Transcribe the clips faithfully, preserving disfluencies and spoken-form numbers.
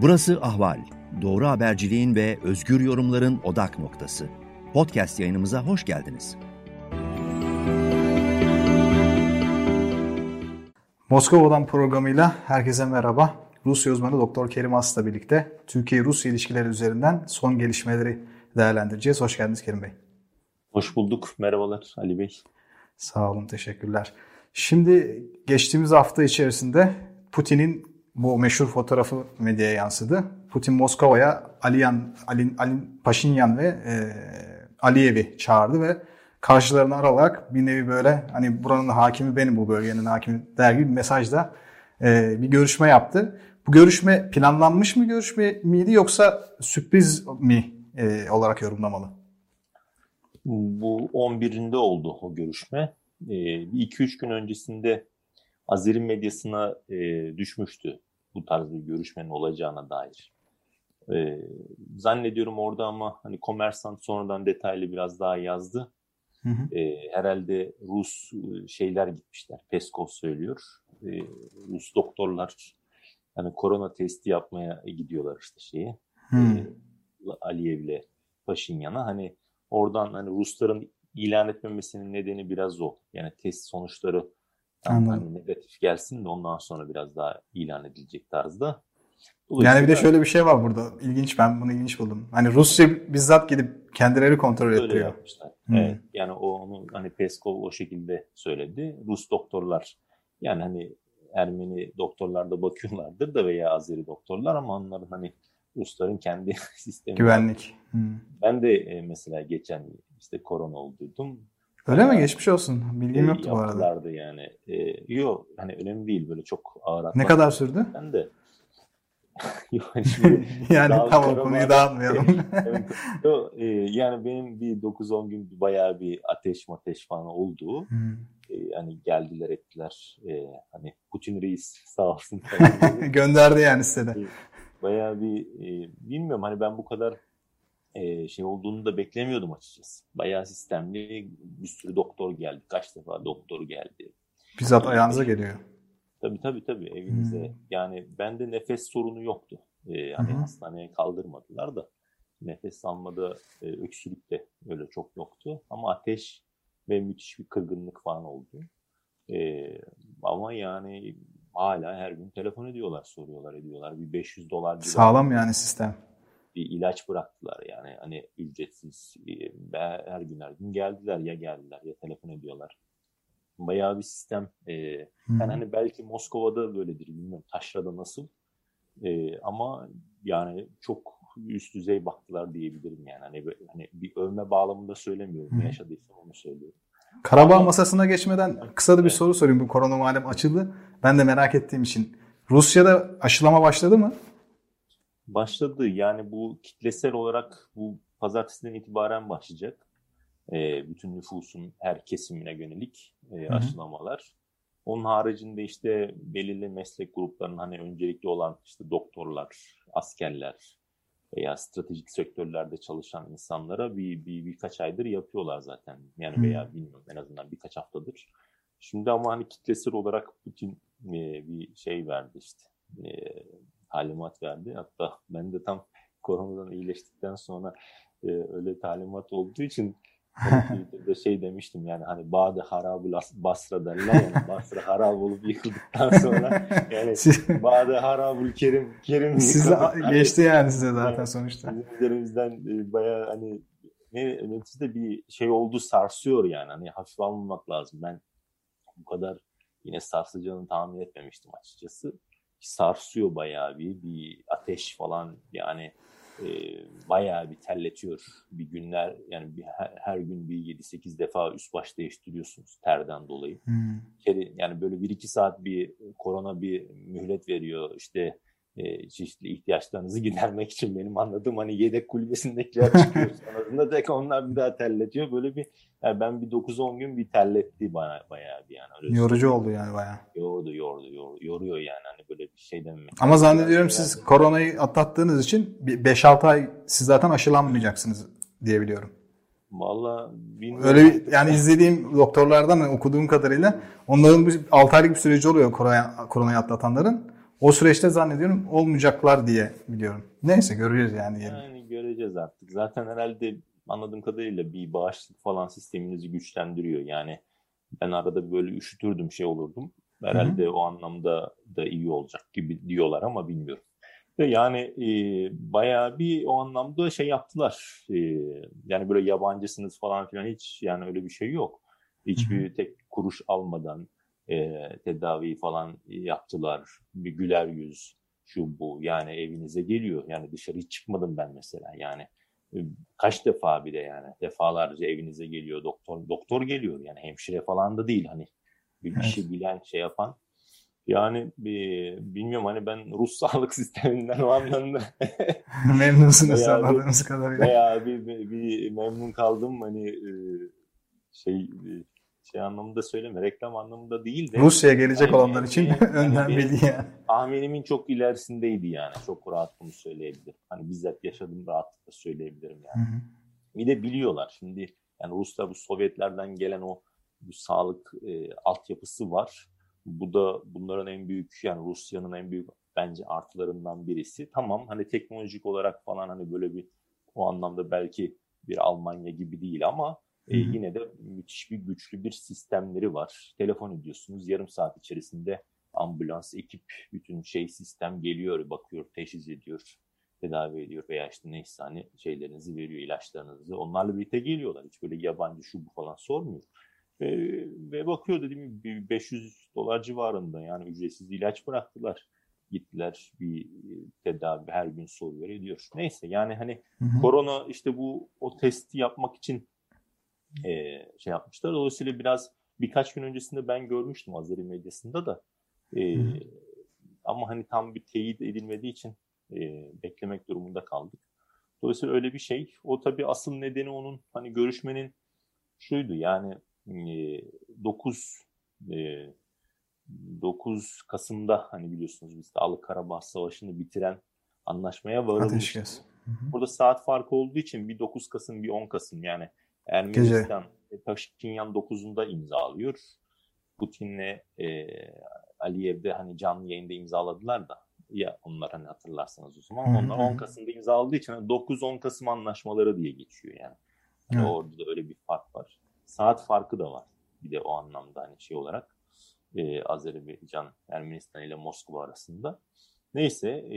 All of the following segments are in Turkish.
Burası Ahval. Doğru haberciliğin ve özgür yorumların odak noktası. Podcast yayınımıza hoş geldiniz. Moskova'dan programıyla herkese merhaba. Rusya uzmanı Doktor Kerim As'la birlikte Türkiye-Rusya ilişkileri üzerinden son gelişmeleri değerlendireceğiz. Hoş geldiniz Kerim Bey. Hoş bulduk. Merhabalar Ali Bey. Sağ olun, teşekkürler. Şimdi geçtiğimiz hafta içerisinde Putin'in bu meşhur fotoğrafı medyaya yansıdı. Putin Moskova'ya Aliyan, Alin, Alin Paşinyan ve e, Aliyev'i çağırdı ve karşılarına alarak bir nevi böyle hani buranın hakimi benim, bu bölgenin hakimi der gibi bir mesajla e, bir görüşme yaptı. Bu görüşme planlanmış mı görüşme miydi yoksa sürpriz mi e, olarak yorumlamalı? Bu on birinde oldu o görüşme. iki üç gün öncesinde Azeri medyasına e, düşmüştü bu tarz bir görüşmenin olacağına dair. E, zannediyorum orada ama hani Kommersant sonradan detaylı biraz daha yazdı. Hı hı. E, herhalde Rus şeyler gitmişler. Peskov söylüyor. E, Rus doktorlar hani korona testi yapmaya gidiyorlar işte şeye. E, Aliyev'le Paşinyan'a. Hani oradan hani Rusların ilan etmemesinin nedeni biraz o. Yani test sonuçları hani negatif gelsin de ondan sonra biraz daha ilan edilecek tarzda. Yani bir de şöyle bir şey var burada. İlginç, ben bunu ilginç buldum. Hani Rusya bizzat gidip kendileri kontrol öyle ettiriyor. Yapmışlar. Hmm. Evet. Yani o onu hani Peskov o şekilde söyledi. Rus doktorlar yani hani Ermeni doktorlar da bakıyorlardır da veya Azeri doktorlar ama onların hani Rusların kendi sistemi. Güvenlik. Hmm. Ben de e, mesela geçen işte korona olduydum. Öyle yani, mi? Geçmiş olsun. Bilgim e, yoktu bu arada. Yani. E, yok hani önemli değil, böyle çok ağır atlar. Ne kadar sürdü? Ben de. yani tamam, konuyu dağıtmayalım. evet, yok, e, yani benim bir dokuz on gün bayağı bir ateş mateş falan oldu. Hmm. E, hani geldiler ettiler. E, hani Putin reis sağ olsun. Gönderdi yani size de. E, bayağı bir e, bilmiyorum hani ben bu kadar e, şey olduğunu da beklemiyordum açıkçası. Bayağı sistemli bir sürü doktor geldi. Kaç defa doktor geldi. Bizzat ayağınıza geliyor. Tabii tabii tabii evinize. Hmm. Yani bende nefes sorunu yoktu. Ee, hani hmm. hastaneye kaldırmadılar da nefes almada e, öksürük de öyle çok yoktu. Ama ateş ve müthiş bir kırgınlık falan oldu. Ee, ama yani hala her gün telefon ediyorlar, soruyorlar, ediyorlar. Bir beş yüz dolar gibi. Sağlam yani sistem. Bir ilaç bıraktılar yani hani ücretsiz. Her gün her gün geldiler, ya geldiler ya telefon ediyorlar. Bayağı bir sistem. Ee, hmm. Yani hani belki Moskova'da böyledir, bilmiyorum. Taşra'da nasıl? Ee, ama yani çok üst düzey baktılar diyebilirim yani. Hani, hani bir övme bağlamında söylemiyorum. Hmm. Ne yaşadıysam onu söylüyorum. Karabağ ama masasına geçmeden kısa da bir soru sorayım. Bu korona malum açıldı. Ben de merak ettiğim için. Rusya'da aşılama başladı mı? Başladı. Yani bu kitlesel olarak bu pazartesiden itibaren başlayacak. E, bütün nüfusun her kesimine yönelik e, aşılamalar. Hı hı. Onun haricinde işte belirli meslek gruplarının hani öncelikli olan işte doktorlar, askerler veya stratejik sektörlerde çalışan insanlara bir, bir birkaç aydır yapıyorlar zaten. Yani veya bilmiyorum, en azından birkaç haftadır. Şimdi ama hani kitlesel olarak Putin e, bir şey verdi işte. E, talimat verdi. Hatta ben de tam koronadan iyileştikten sonra e, öyle talimat olduğu için de şey demiştim yani hani Bade Harabul Basra derler yani Basra harab olup yıkıldıktan sonra yani Bade Harabul Kerim Kerim size geçti yani size zaten sonuçta. Bizim üzerimizden e, bayağı hani ne neticede bir şey oldu, sarsıyor yani hani hafif almamak lazım. Ben bu kadar yine sarsacağını tahmin etmemiştim açıkçası. Sarsıyor bayağı bir bir ateş falan yani. E, bayağı bir terletiyor bir günler yani bir, her, her gün bir yedi sekiz defa üst baş değiştiriyorsunuz terden dolayı. Hmm. Yani böyle bir iki saat bir korona bir mühlet veriyor işte e, çeşitli ihtiyaçlarınızı gidermek için, benim anladığım hani yedek kulübesindekiler çıkıyor sonrasında tek onlar bir daha terletiyor böyle bir yani ben bir dokuz on gün bir terletti bana bayağı bir yani. Öyle yorucu oldu yani bayağı. Yordu yordu yordu yoruyor yani hani böyle bir şey dememek. Ama zannediyorum siz yani, koronayı atlattığınız için beş altı ay siz zaten aşılanmayacaksınız diye biliyorum. Vallahi bilmiyorum. Öyle yani izlediğim doktorlardan okuduğum kadarıyla onların altı aylık bir süreci oluyor korona, koronayı atlatanların. O süreçte zannediyorum olmayacaklar diye biliyorum. Neyse göreceğiz yani. Yani göreceğiz artık. Zaten herhalde anladığım kadarıyla bir bağışıklık falan sisteminizi güçlendiriyor. Yani ben arada böyle üşütürdüm, şey olurdum. Herhalde hı hı. O anlamda da iyi olacak gibi diyorlar ama bilmiyorum. Ve yani e, bayağı bir o anlamda şey yaptılar. E, yani böyle yabancısınız falan filan, hiç yani öyle bir şey yok. Hiçbir hı hı. tek kuruş almadan e, tedavi falan yaptılar. Bir güler yüz, şu bu, yani evinize geliyor. Yani dışarı hiç çıkmadım ben mesela. Yani e, kaç defa, bir de yani defalarca evinize geliyor doktor. Doktor geliyor yani, hemşire falan da değil, hani bir işi evet. bilen, şey yapan. Yani e, bilmiyorum, hani ben Rus sağlık sisteminden o anlamda memnunsunuz anladığınız kadarıyla. Bayağı bir, bir, bir memnun kaldım. Hani e, şey şey anlamında söyleme, reklam anlamında değil de Rusya'ya gelecek hani olanlar benim, için benim, önden hani bilgi yani. Tahminimin çok ilerisindeydi yani. Çok rahat bunu söyleyebilirim. Hani bizzat yaşadığım rahatlıkla söyleyebilirim yani. Hı hı. Bir de biliyorlar şimdi, yani Ruslar bu Sovyetlerden gelen o bu sağlık e, altyapısı var. Bu da bunların en büyük, yani Rusya'nın en büyük bence artılarından birisi. Tamam, hani teknolojik olarak falan hani böyle bir o anlamda belki bir Almanya gibi değil ama e, yine de müthiş bir güçlü bir sistemleri var. Telefon ediyorsunuz, yarım saat içerisinde ambulans, ekip, bütün şey sistem geliyor, bakıyor, teşhis ediyor, tedavi ediyor veya işte neyse hani şeylerinizi veriyor, ilaçlarınızı. Onlarla birlikte geliyorlar. Hiç böyle yabancı şu bu falan sormuyor. Ve, ve bakıyor, dediğim gibi beş yüz dolar civarında yani ücretsiz ilaç bıraktılar. Gittiler, bir tedavi her gün soruyor, ediyor. Neyse yani hani hı hı. Korona işte bu o testi yapmak için e, şey yapmışlar. Dolayısıyla biraz birkaç gün öncesinde ben görmüştüm Azeri medyasında da. E, ama hani tam bir teyit edilmediği için e, beklemek durumunda kaldık. Dolayısıyla öyle bir şey. O tabii asıl nedeni onun hani görüşmenin şuydu yani e, dokuz e, dokuz Kasım'da hani biliyorsunuz biz de Alıkarabağ Savaşı'nı bitiren anlaşmaya varılmıştı. Burada saat farkı olduğu için bir dokuz Kasım bir on Kasım yani Ermenistan Paşinyan dokuzunda imzalıyor. Putin'le e, Aliyev de hani canlı yayında imzaladılar da ya onlar, hani hatırlarsanız o zaman. Hı-hı. Onlar on Kasım'da imzaladığı için dokuz on Kasım anlaşmaları diye geçiyor yani. Hani evet. Orada da öyle bir fark var. Saat farkı da var. Bir de o anlamda hani şey olarak e, Azerbaycan, Ermenistan ile Moskova arasında. Neyse e,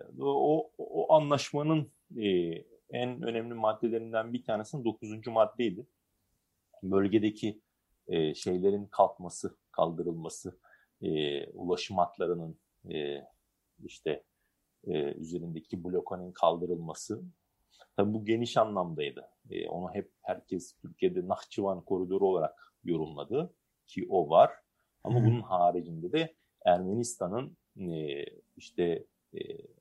o, o anlaşmanın e, en önemli maddelerinden bir tanesi dokuzuncu maddeydi. Bölgedeki e, şeylerin kalkması, kaldırılması, e, ulaşım hatlarının e, işte e, üzerindeki blokanın kaldırılması. Tabii bu geniş anlamdaydı. E, onu hep herkes Türkiye'de Nahçıvan koridoru olarak yorumladı ki o var. Ama hmm. bunun haricinde de Ermenistan'ın e, işte e,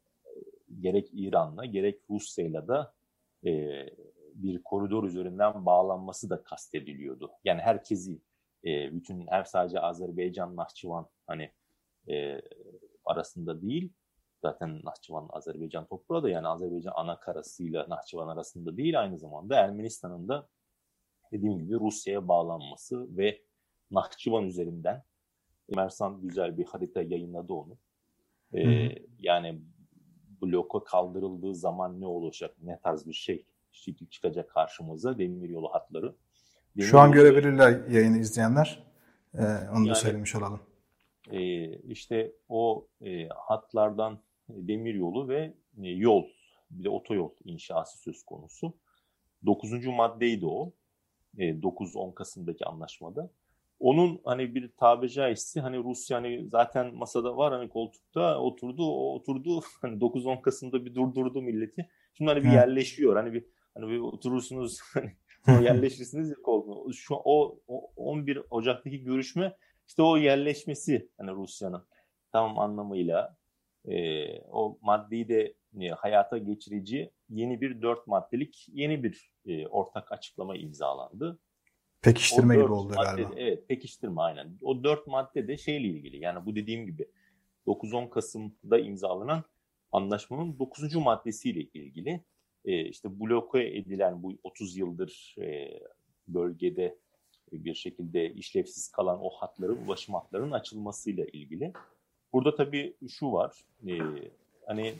gerek İran'la gerek Rusya'yla da e, bir koridor üzerinden bağlanması da kastediliyordu. Yani herkesi, e, bütün her sadece Azerbaycan, Nahçıvan hani e, arasında değil. Zaten Nahçıvan Azerbaycan toprağı da, yani Azerbaycan ana karasıyla Nahçıvan arasında değil, aynı zamanda Ermenistan'ın da dediğim gibi Rusya'ya bağlanması ve Nahçıvan üzerinden Mersan güzel bir harita yayınladı onu. Ee, yani bloka kaldırıldığı zaman ne olacak, ne tarz bir şey çıkacak karşımıza, demiryolu hatları. Demir Şu an görebilirler yayını izleyenler. Ee, onu yani, da söylemiş olalım. E, işte o e, hatlardan demiryolu ve e, yol, bir de otoyol inşası söz konusu. Dokuzuncu maddeydi o. E, dokuz on Kasım'daki anlaşmada. Onun hani bir tabiri caizse hani Rusya hani zaten masada var, hani koltukta oturdu, o oturdu. Hani dokuz on Kasım'da bir durdurdu milleti. Şimdi hani bir yerleşiyor. Hani bir hani bir oturursunuz hani sonra yerleşirsiniz ya koltuğuna. Şu o, o on bir Ocak'taki görüşme işte o yerleşmesi, hani Rusya'nın tam anlamıyla e, o maddeyi de e, hayata geçirici yeni bir dört maddelik yeni bir e, ortak açıklama imzalandı. Pekiştirme gibi oldu madde, galiba. Evet, pekiştirme aynen. O dört madde de şeyle ilgili, yani bu dediğim gibi dokuz on Kasım'da imzalanan anlaşmanın dokuzuncu maddesiyle ilgili. E, işte bloke edilen bu otuz yıldır e, bölgede bir şekilde işlevsiz kalan o hatların, ulaşım hatlarının açılmasıyla ilgili. burada tabii şu var. E, hani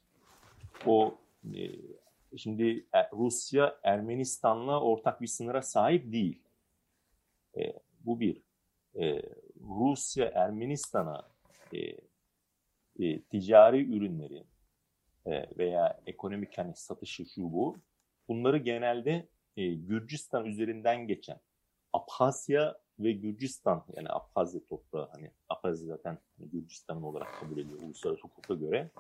o e, şimdi Rusya Ermenistan'la ortak bir sınıra sahip değil. E, bu bir. E, Rusya Ermenistan'a e, e, ticari ürünleri e, veya ekonomik hani satışı şu bu. Bunları genelde e, Gürcistan üzerinden geçen Abhazya ve Gürcistan, yani Abhazya toprağı, hani Abhazya zaten Gürcistan'ın olarak kabul ediliyor uluslararası hukuka göre.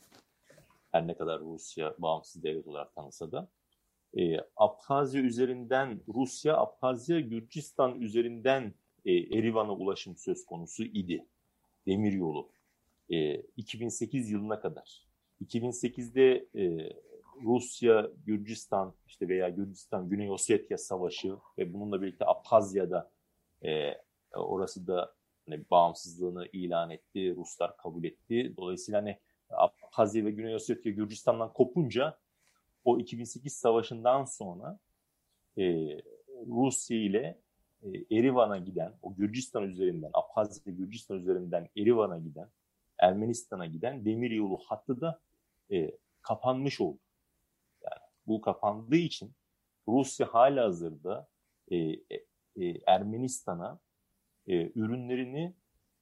Her ne kadar Rusya bağımsız devlet olarak tanısa da. E, Abhazya üzerinden Rusya, Abhazya, Gürcistan üzerinden e, Erivan'a ulaşım söz konusu idi. Demiryolu. E, iki bin sekiz yılına kadar. iki bin sekizde e, Rusya, Gürcistan işte veya Gürcistan, Güney Ossetya Savaşı ve bununla birlikte Abhazya'da e, orası da hani bağımsızlığını ilan etti. Ruslar kabul etti. Dolayısıyla hani Abhazya ve Güney Ossetya Gürcistan'dan kopunca o iki bin sekiz savaşından sonra e, Rusya ile e, Erivan'a giden, o Gürcistan üzerinden, Abhazya ve Gürcistan üzerinden Erivan'a giden, Ermenistan'a giden demiryolu hattı da e, kapanmış oldu. Yani bu kapandığı için Rusya halihazırda e, e, Ermenistan'a e, ürünlerini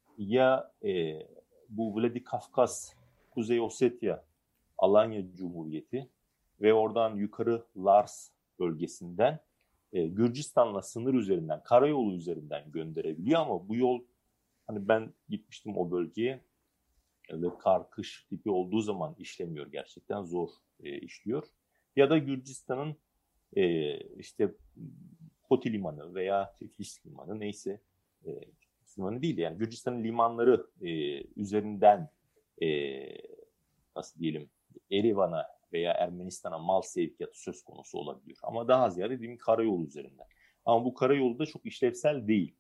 ya e, bu Vladikavkaz, Kuzey Ossetya, Alanya Cumhuriyeti ve oradan yukarı Lars bölgesinden e, Gürcistan'la sınır üzerinden, karayolu üzerinden gönderebiliyor ama bu yol, hani ben gitmiştim o bölgeye, ve kar, kış tipi olduğu zaman işlemiyor, gerçekten zor e, işliyor. Ya da Gürcistan'ın e, işte Poti Limanı veya Tiflis Limanı, neyse e, limanı değil yani Gürcistan'ın limanları e, üzerinden e, nasıl diyelim Erivan'a veya Ermenistan'a mal sevkiyatı söz konusu olabiliyor. Ama daha ziyade dediğim karayolu üzerinden. Ama bu karayolu da çok işlevsel değil.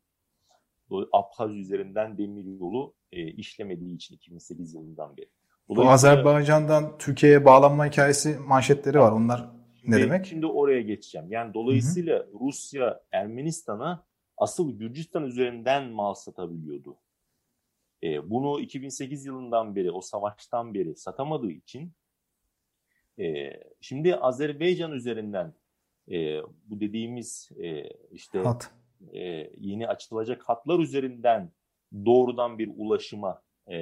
Abhaz üzerinden demiryolu e, işlemediği için iki bin sekiz yılından beri. Bu Azerbaycan'dan Türkiye'ye bağlanma hikayesi manşetleri var. Onlar ne demek? Şimdi oraya geçeceğim. Yani dolayısıyla hı hı. Rusya Ermenistan'a asıl Gürcistan üzerinden mal satabiliyordu. E, bunu iki bin sekiz yılından beri, o savaştan beri satamadığı için e, şimdi Azerbaycan üzerinden e, bu dediğimiz e, işte hat. E, yeni açılacak hatlar üzerinden doğrudan bir ulaşıma, e,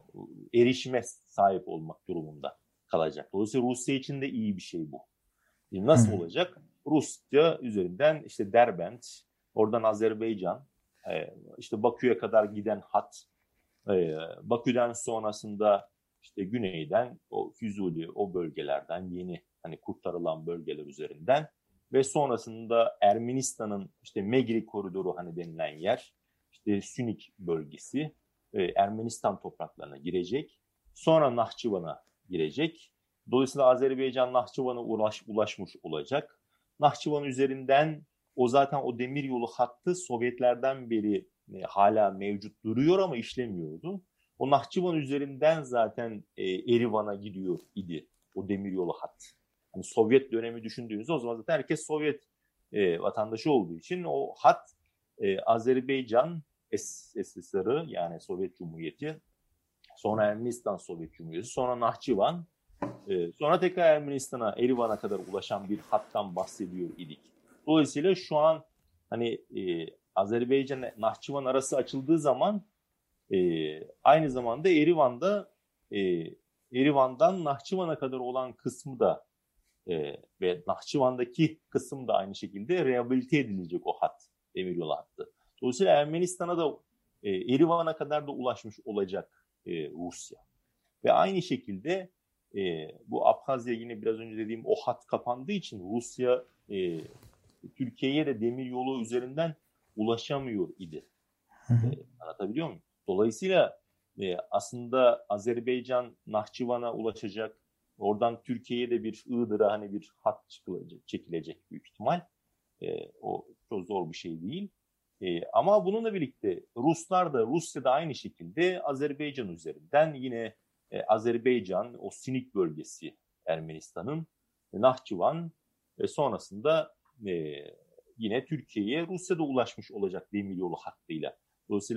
erişime sahip olmak durumunda kalacak. Dolayısıyla Rusya için de iyi bir şey bu. Şimdi nasıl hmm. olacak? Rusya üzerinden işte Derbent, oradan Azerbaycan, e, işte Bakü'ye kadar giden hat, e, Bakü'den sonrasında işte güneyden o Füzuli, o bölgelerden yeni hani kurtarılan bölgeler üzerinden ve sonrasında Ermenistan'ın işte Megri koridoru hani denilen yer, işte Sünik bölgesi e, Ermenistan topraklarına girecek. Sonra Nahçıvan'a girecek. Dolayısıyla Azerbaycan Nahçıvan'a ulaş, ulaşmış olacak. Nahçıvan üzerinden o zaten o demiryolu hattı Sovyetlerden beri e, hala mevcut duruyor ama işlemiyordu. O Nahçıvan üzerinden zaten e, Erivan'a gidiyor idi o demiryolu hattı. Hani Sovyet dönemi düşündüğünüzde o zaman zaten herkes Sovyet e, vatandaşı olduğu için o hat e, Azerbaycan S S R'ı yani Sovyet Cumhuriyeti, sonra Ermenistan Sovyet Cumhuriyeti, sonra Nahçıvan, e, sonra tekrar Ermenistan'a, Erivan'a kadar ulaşan bir hattan bahsediyor idik. Dolayısıyla şu an hani e, Azerbaycan Nahçıvan arası açıldığı zaman e, aynı zamanda Erivan'da e, Erivan'dan Nahçıvan'a kadar olan kısmı da Ee, ve Nahçıvan'daki kısım da aynı şekilde rehabilite edilecek o hat, demiryolu hattı. Dolayısıyla Ermenistan'a da e, Erivan'a kadar da ulaşmış olacak e, Rusya. Ve aynı şekilde e, bu Abhazya, yine biraz önce dediğim o hat kapandığı için Rusya e, Türkiye'ye de demiryolu üzerinden ulaşamıyor idi. E, anlatabiliyor muyum? Dolayısıyla e, aslında Azerbaycan Nahçıvan'a ulaşacak. Oradan Türkiye'ye de bir Iğdır'a hani bir hat çıkılacak, çekilecek büyük ihtimal. E, o çok zor bir şey değil. E, ama bununla birlikte Ruslar da, Rusya da aynı şekilde Azerbaycan üzerinden yine e, Azerbaycan, o Sinik bölgesi Ermenistan'ın, e, Nahçıvan ve sonrasında e, yine Türkiye'ye Rusya'da ulaşmış olacak demiryolu hattıyla. Dolayısıyla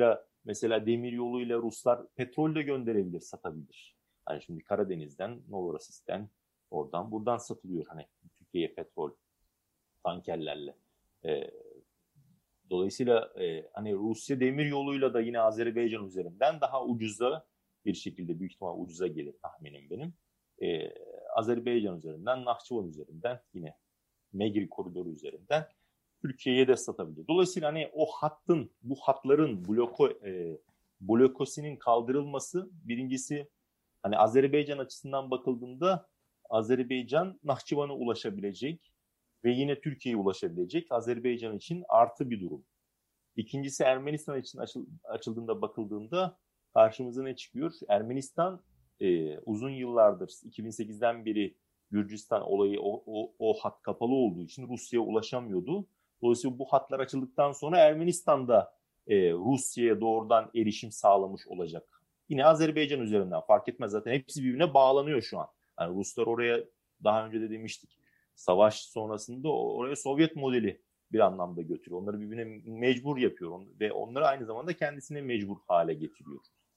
mesela demir yoluyla Ruslar petrol de gönderebilir, satabilir. Hani şimdi Karadeniz'den, Novorosis'ten, oradan buradan satılıyor hani Türkiye'ye petrol tankerlerle. E, dolayısıyla e, hani Rusya demir yoluyla da yine Azerbaycan üzerinden daha ucuza bir şekilde, büyük ihtimal ucuza gelir tahminim benim. E, Azerbaycan üzerinden, Nahçıvan üzerinden, yine Megri koridoru üzerinden Türkiye'ye de satabilir. Dolayısıyla hani o hattın, bu hatların bloko, e, blokosinin kaldırılması, birincisi hani Azerbaycan açısından bakıldığında Azerbaycan Nahçıvan'a ulaşabilecek ve yine Türkiye'ye ulaşabilecek, Azerbaycan için artı bir durum. İkincisi Ermenistan için açıl, açıldığında bakıldığında karşımıza ne çıkıyor? Ermenistan e, uzun yıllardır, iki bin sekizden beri Gürcistan olayı, o, o, o hat kapalı olduğu için Rusya'ya ulaşamıyordu. Dolayısıyla bu hatlar açıldıktan sonra Ermenistan'da e, Rusya'ya doğrudan erişim sağlamış olacak. Yine Azerbaycan üzerinden fark etmez, zaten hepsi birbirine bağlanıyor şu an. Yani Ruslar oraya, daha önce de demiştik, savaş sonrasında oraya Sovyet modeli bir anlamda götürüyor. Onları birbirine mecbur yapıyor ve onları aynı zamanda kendisine mecbur hale getiriyor.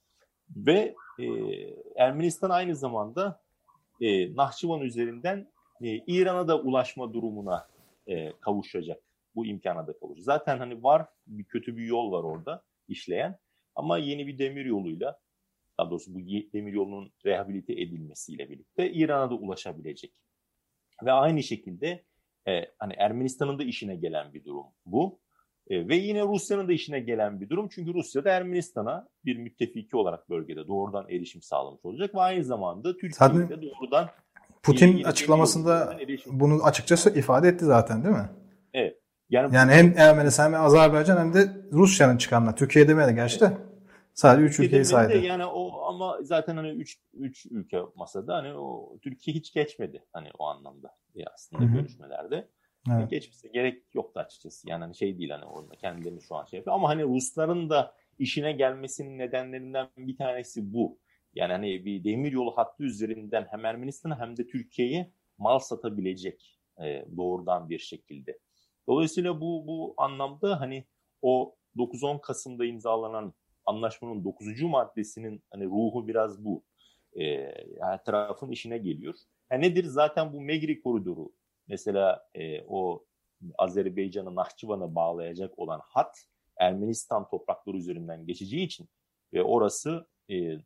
Ve e, Ermenistan aynı zamanda e, Nahçıvan üzerinden e, İran'a da ulaşma durumuna e, kavuşacak. Bu imkana da kavuşacak. Zaten hani var, bir kötü bir yol var orada işleyen, ama yeni bir demir yoluyla, daha doğrusu bu demir yolunun rehabilite edilmesiyle birlikte İran'a da ulaşabilecek. Ve aynı şekilde e, hani Ermenistan'ın da işine gelen bir durum bu. E, ve yine Rusya'nın da işine gelen bir durum. Çünkü Rusya da Ermenistan'a bir müttefiki olarak bölgede doğrudan erişim sağlamış olacak. Ve aynı zamanda Türkiye'ye de doğrudan... Putin açıklamasında bunu açıkçası ifade etti zaten, değil mi? Evet. Yani, yani hem Ermenistan hem Azerbaycan hem de Rusya'nın çıkanına. Türkiye demedi gerçi de. Sadece üç ülkeyi saydı. Yani o, ama zaten hani üç üç ülke masada, hani o Türkiye hiç geçmedi hani o anlamda aslında, Hı-hı. görüşmelerde. Evet. Geçmesi gerek yoktu açıkçası. Yani hani şey değil, hani orada kendilerini şu an şey yapıyor. Ama hani Rusların da işine gelmesinin nedenlerinden bir tanesi bu. Yani hani bir demiryolu hattı üzerinden hem Ermenistan'a hem de Türkiye'ye mal satabilecek e, doğrudan bir şekilde. Dolayısıyla bu bu anlamda hani o dokuz on Kasım'da imzalanan anlaşmanın dokuzuncu maddesinin hani ruhu biraz bu. E, her tarafın işine geliyor. Yani nedir? Zaten bu Megri koridoru, mesela e, o Azerbaycan'ı Nahçıvan'a bağlayacak olan hat Ermenistan toprakları üzerinden geçeceği için ve orası e,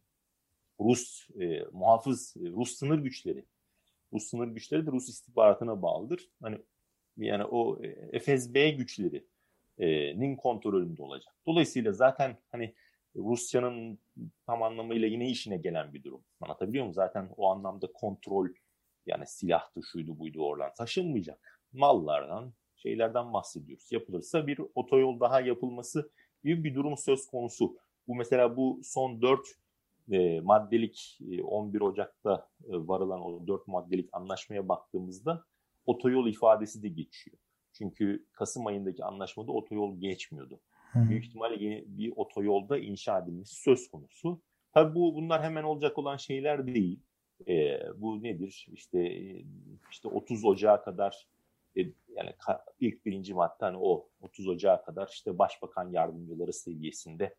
Rus e, muhafız e, Rus sınır güçleri, Rus sınır güçleri de Rus istihbaratına bağlıdır. Hani yani o e, F S B güçlerinin kontrolünde olacak. Dolayısıyla zaten hani Rusya'nın tam anlamıyla yine işine gelen bir durum. Anlatabiliyor muyum? Zaten o anlamda kontrol, yani silahtı, şuydu buydu oradan taşınmayacak. Mallardan, şeylerden bahsediyoruz. Yapılırsa bir otoyol daha yapılması gibi bir durum söz konusu. Bu mesela bu son dört e, maddelik e, on bir Ocak'ta e, varılan o dört maddelik anlaşmaya baktığımızda otoyol ifadesi de geçiyor. Çünkü Kasım ayındaki anlaşmada otoyol geçmiyordu. Hı. Büyük ihtimalle yeni bir otoyolda inşa edilmesi söz konusu. Tabii bu bunlar hemen olacak olan şeyler değil. E, bu nedir? İşte işte otuz Ocak'a kadar e, yani ka, ilk birinci madde hani o otuz Ocak'a kadar işte başbakan yardımcıları seviyesinde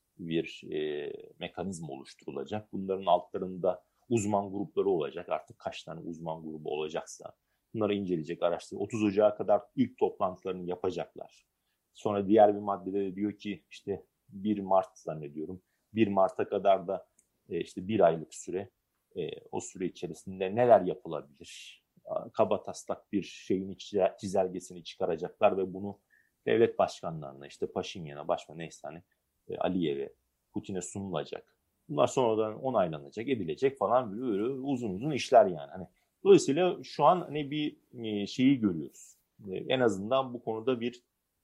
bir e, mekanizma oluşturulacak. Bunların altlarında uzman grupları olacak. Artık kaç tane uzman grubu olacaksa bunları inceleyecek, araştıracak. otuz Ocak'a kadar ilk toplantılarını yapacaklar. Sonra diğer bir maddede de diyor ki işte bir Mart zannediyorum. bir Mart'a kadar da e, işte bir aylık süre. E, o süre içerisinde neler yapılabilir? Kaba taslak bir şeyin çizelgesini çıkaracaklar ve bunu devlet başkanlarına, işte Paşinyan'a, başbakan neyse hani e, Aliyev'e, Putin'e sunulacak. Bunlar sonradan onaylanacak, edilecek falan, böyle, böyle uzun uzun işler yani. Hani dolayısıyla şu an hani bir e, şeyi görüyoruz. E, en azından bu konuda bir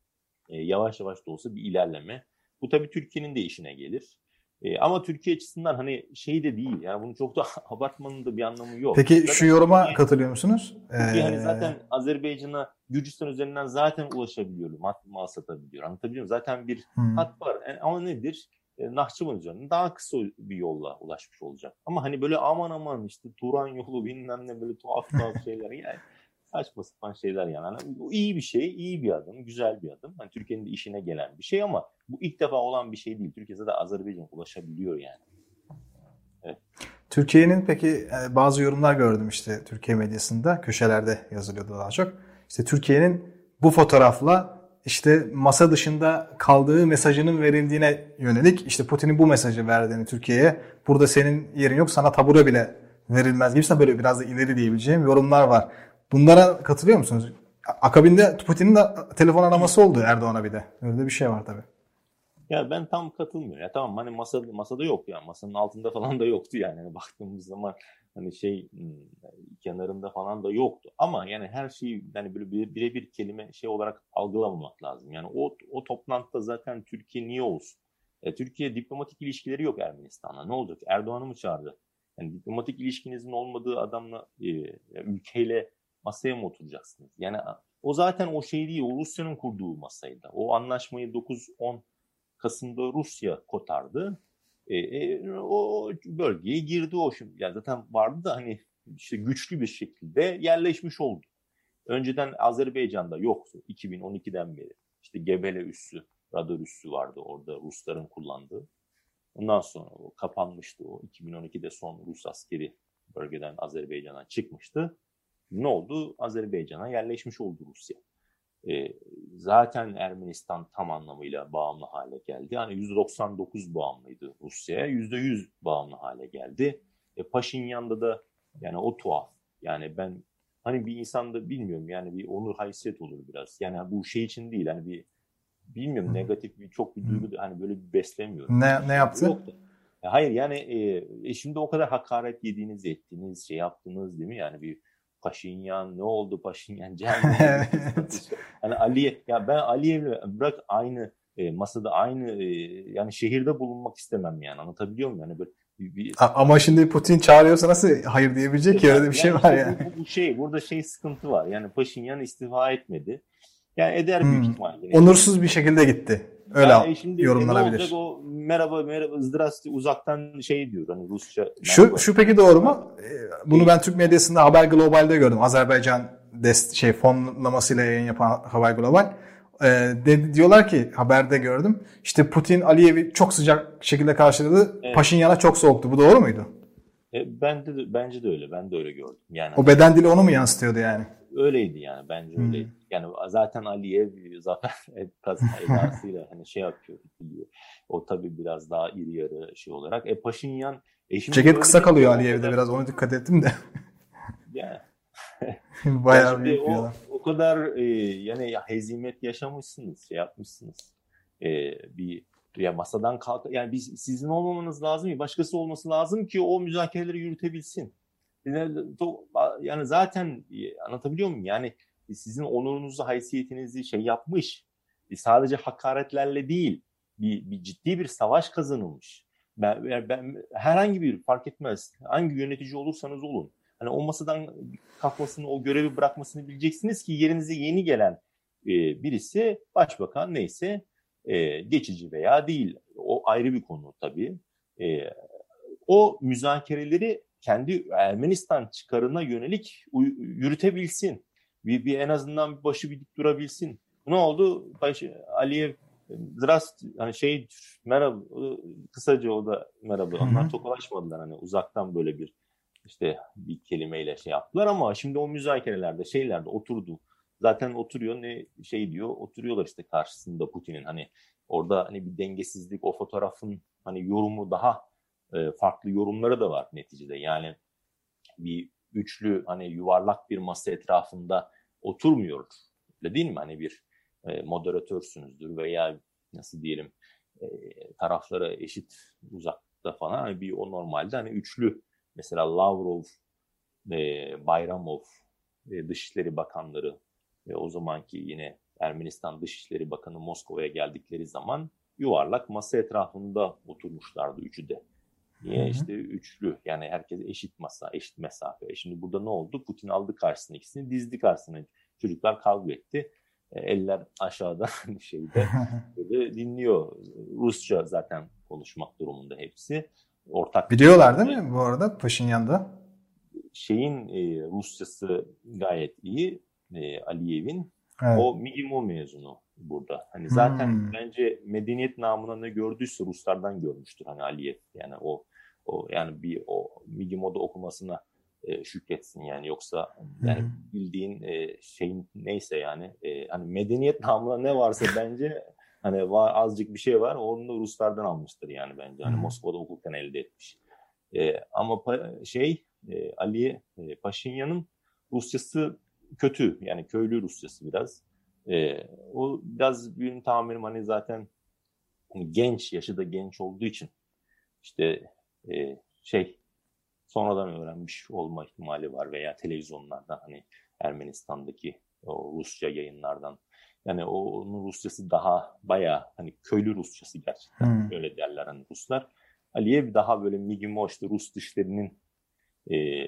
e, yavaş yavaş da olsa bir ilerleme. Bu tabii Türkiye'nin de işine gelir. E, ama Türkiye açısından hani şey de değil. Yani bunu çok da abartmanın da bir anlamı yok. Peki zaten şu yoruma Türkiye, katılıyor musunuz? Türkiye ee... hani zaten Azerbaycan'a Gürcistan üzerinden zaten ulaşabiliyor. Mal, mal satabiliyor. Anlatabiliyor muyum? Zaten bir hmm. hat var. Yani ama nedir? E, Nahçıvan üzerinden daha kısa bir yolla ulaşmış olacak. Ama hani böyle aman aman işte Turan yolu bilmem ne, böyle tuhaf tuhaf şeyler yani. Saçma sapan şeyler yani. yani. Bu iyi bir şey, iyi bir adım, güzel bir adım. Hani Türkiye'nin de işine gelen bir şey ama bu ilk defa olan bir şey değil. Türkiye'de de Azerbaycan ulaşabiliyor yani. Evet. Türkiye'nin peki bazı yorumlar gördüm işte Türkiye medyasında, köşelerde yazılıyordu daha çok. İşte Türkiye'nin bu fotoğrafla işte masa dışında kaldığı mesajının verildiğine yönelik, işte Putin'in bu mesajı verdiğini Türkiye'ye, burada senin yerin yok, sana tabure bile verilmez gibisinden böyle biraz da ileri diyebileceğim yorumlar var. Bunlara katılıyor musunuz? Akabinde Putin'in de telefon araması oldu Erdoğan'a bir de. Öyle bir şey var tabii. Ya ben tam katılmıyorum. Ya tamam hani masada masada yok ya. Masanın altında falan da yoktu yani. yani baktığımız zaman hani şey kenarında falan da yoktu. Ama yani her şeyi yani böyle birebir bir kelime şey olarak algılamamak lazım. Yani o o toplantıda zaten Türkiye niye olsun? E, Türkiye diplomatik ilişkileri yok Ermenistan'la. Ne olacak? Erdoğan'ı mı çağırdı? Yani diplomatik ilişkinizin olmadığı adamla e, ülkeyle masaya mı oturacaksınız? Yani o zaten o şey değil. O Rusya'nın kurduğu masaydı. O anlaşmayı dokuz on Kasım'da Rusya kotardı. E, e, o bölgeye girdi o şimdi. Yani zaten vardı da hani işte güçlü bir şekilde yerleşmiş oldu. Önceden Azerbaycan'da yoktu. iki bin on ikiden beri. İşte Gebele üssü, radar üssü vardı orada Rusların kullandığı. Ondan sonra o kapanmıştı o. iki bin on ikide son Rus askeri bölgeden Azerbaycan'a çıkmıştı. Ne oldu? Azerbaycan'a yerleşmiş oldu Rusya. E, zaten Ermenistan tam anlamıyla bağımlı hale geldi. Yani yüzde doksan dokuz bağımlıydı Rusya'ya. yüzde yüz bağımlı hale geldi. E, Paşinyan'da da yani o tuhaf. Yani ben hani bir insanda bilmiyorum yani bir onur haysiyet olur biraz. Yani bu şey için değil hani bir bilmiyorum negatif bir çok bir duygu hani böyle bir beslemiyorum. Ne ne yaptı? Yok da. Hayır yani e, şimdi o kadar hakaret yediğiniz, ettiğiniz, şey yaptınız değil mi? Yani bir Paşinyan ne oldu Paşinyan cehenneme hani Aliye ya ben Aliyev'le bırak aynı e, masada aynı e, yani şehirde bulunmak istemem yani anlatabiliyor muyum yani böyle bir, bir... Ama şimdi Putin çağırıyorsa nasıl hayır diyebilecek ki, öyle bir şey yani var işte yani. Bu, bu şey burada şey sıkıntı var yani Paşinyan istifa etmedi yani eder hmm. büyük ihtimalle. Onursuz bir şekilde gitti. Öyle yani şimdi, yorumlanabilir. E, o merhaba merhaba ızdıras uzaktan şey diyor hani Rusça. Şu şu peki doğru mu? Bunu şey, ben Türk medyasında Haber Global'de gördüm. Azerbaycan dest şey fonlamasıyla yayın yapan Haber Global. Ee, de, diyorlar ki haberde gördüm. İşte Putin Aliyev'i çok sıcak şekilde karşıladı. Evet. Paşinyan'a çok soğuktu. Bu doğru muydu? E, ben de bence de öyle. Ben de öyle gördüm. Yani o beden dili onu mu yansıtıyordu yani? Öyleydi yani bence hmm. öyleydi. Yani zaten Aliyev zafer edasıyla hani şey yapıyor, biliyor. O tabii biraz daha iri yarı şey olarak. E Paşinyan e ceket kısa kalıyor Aliyev'de kadar... biraz ona dikkat ettim de. Yani bayağı büyük bir o, adam. O kadar e, yani ya, hezimet yaşamışsınız, şey yapmışsınız. E, bir ya masadan kalk yani biz sizin olmamanız lazım, başkası olması lazım ki o müzakereleri yürütebilsin. Yani zaten anlatabiliyor muyum? Yani sizin onurunuzu, haysiyetinizi şey yapmış. Sadece hakaretlerle değil, bir, bir ciddi bir savaş kazanılmış. Ben, ben herhangi bir fark etmez. Hangi yönetici olursanız olun. Hani o masadan kalkmasını, o görevi bırakmasını bileceksiniz ki yerinize yeni gelen e, birisi, başbakan neyse e, geçici veya değil. O ayrı bir konu tabii. E, o müzakereleri kendi Ermenistan çıkarına yönelik yürütebilsin. Bir, bir en azından bir başı bir dik durabilsin. Ne oldu? Başı, Aliyev Zrast hani şey merhaba kısaca o da merhaba. Onlar tokalaşmadılar hani uzaktan böyle bir işte bir kelimeyle şey yaptılar ama şimdi o müzakerelerde şeylerde oturdu. Zaten oturuyor ne şey diyor oturuyorlar işte karşısında Putin'in hani orada hani bir dengesizlik o fotoğrafın hani yorumu daha farklı yorumları da var neticede. Yani bir üçlü hani yuvarlak bir masa etrafında oturmuyor. Öyle değil mi? Hani bir e, moderatörsünüzdür veya nasıl diyelim e, taraflara eşit uzakta falan. Hani bir o normalde hani üçlü mesela Lavrov, e, Bayramov e, Dışişleri Bakanları ve o zamanki yine Ermenistan Dışişleri Bakanı Moskova'ya geldikleri zaman yuvarlak masa etrafında oturmuşlardı üçü de. Niye? İşte üçlü yani herkes eşit masa, eşit mesafe. E şimdi burada ne oldu? Putin aldı karşısına ikisini, dizdi karşısına. Çocuklar kavga etti. E, eller aşağıda şeyde böyle dinliyor. Rusça zaten konuşmak durumunda hepsi. Ortak biliyorlar değil mi bu arada Paşinyan'da? şeyin e, Rusçası gayet iyi. E, Aliyev'in. Evet. O MİGİMO mezunu burada. Hani zaten Hmm. bence medeniyet namına ne gördüyse Ruslardan görmüştür hani Aliyev. Yani o o yani bir o MİGİMO'da okumasına e, şükretsin yani, yoksa yani Hı hı. bildiğin e, şeyin neyse yani e, hani medeniyet namına ne varsa bence hani var, azıcık bir şey var, onu da Ruslardan almıştır yani bence. Hani Hı hı. Moskova'da okurken elde etmiş. E, ama pa- şey e, Ali e, Paşinyan'ın Rusçası kötü. Yani köylü Rusçası biraz. E, o biraz benim tahminim hani zaten hani genç, yaşı da genç olduğu için işte e, şey sonradan öğrenmiş olma ihtimali var veya televizyonlardan hani Ermenistan'daki o Rusça yayınlardan. Yani o, onun Rusçası daha bayağı hani köylü Rusçası gerçekten. Hmm. Öyle derler hani Ruslar. Aliyev daha böyle MİGİMO işte Rus dışlarının e,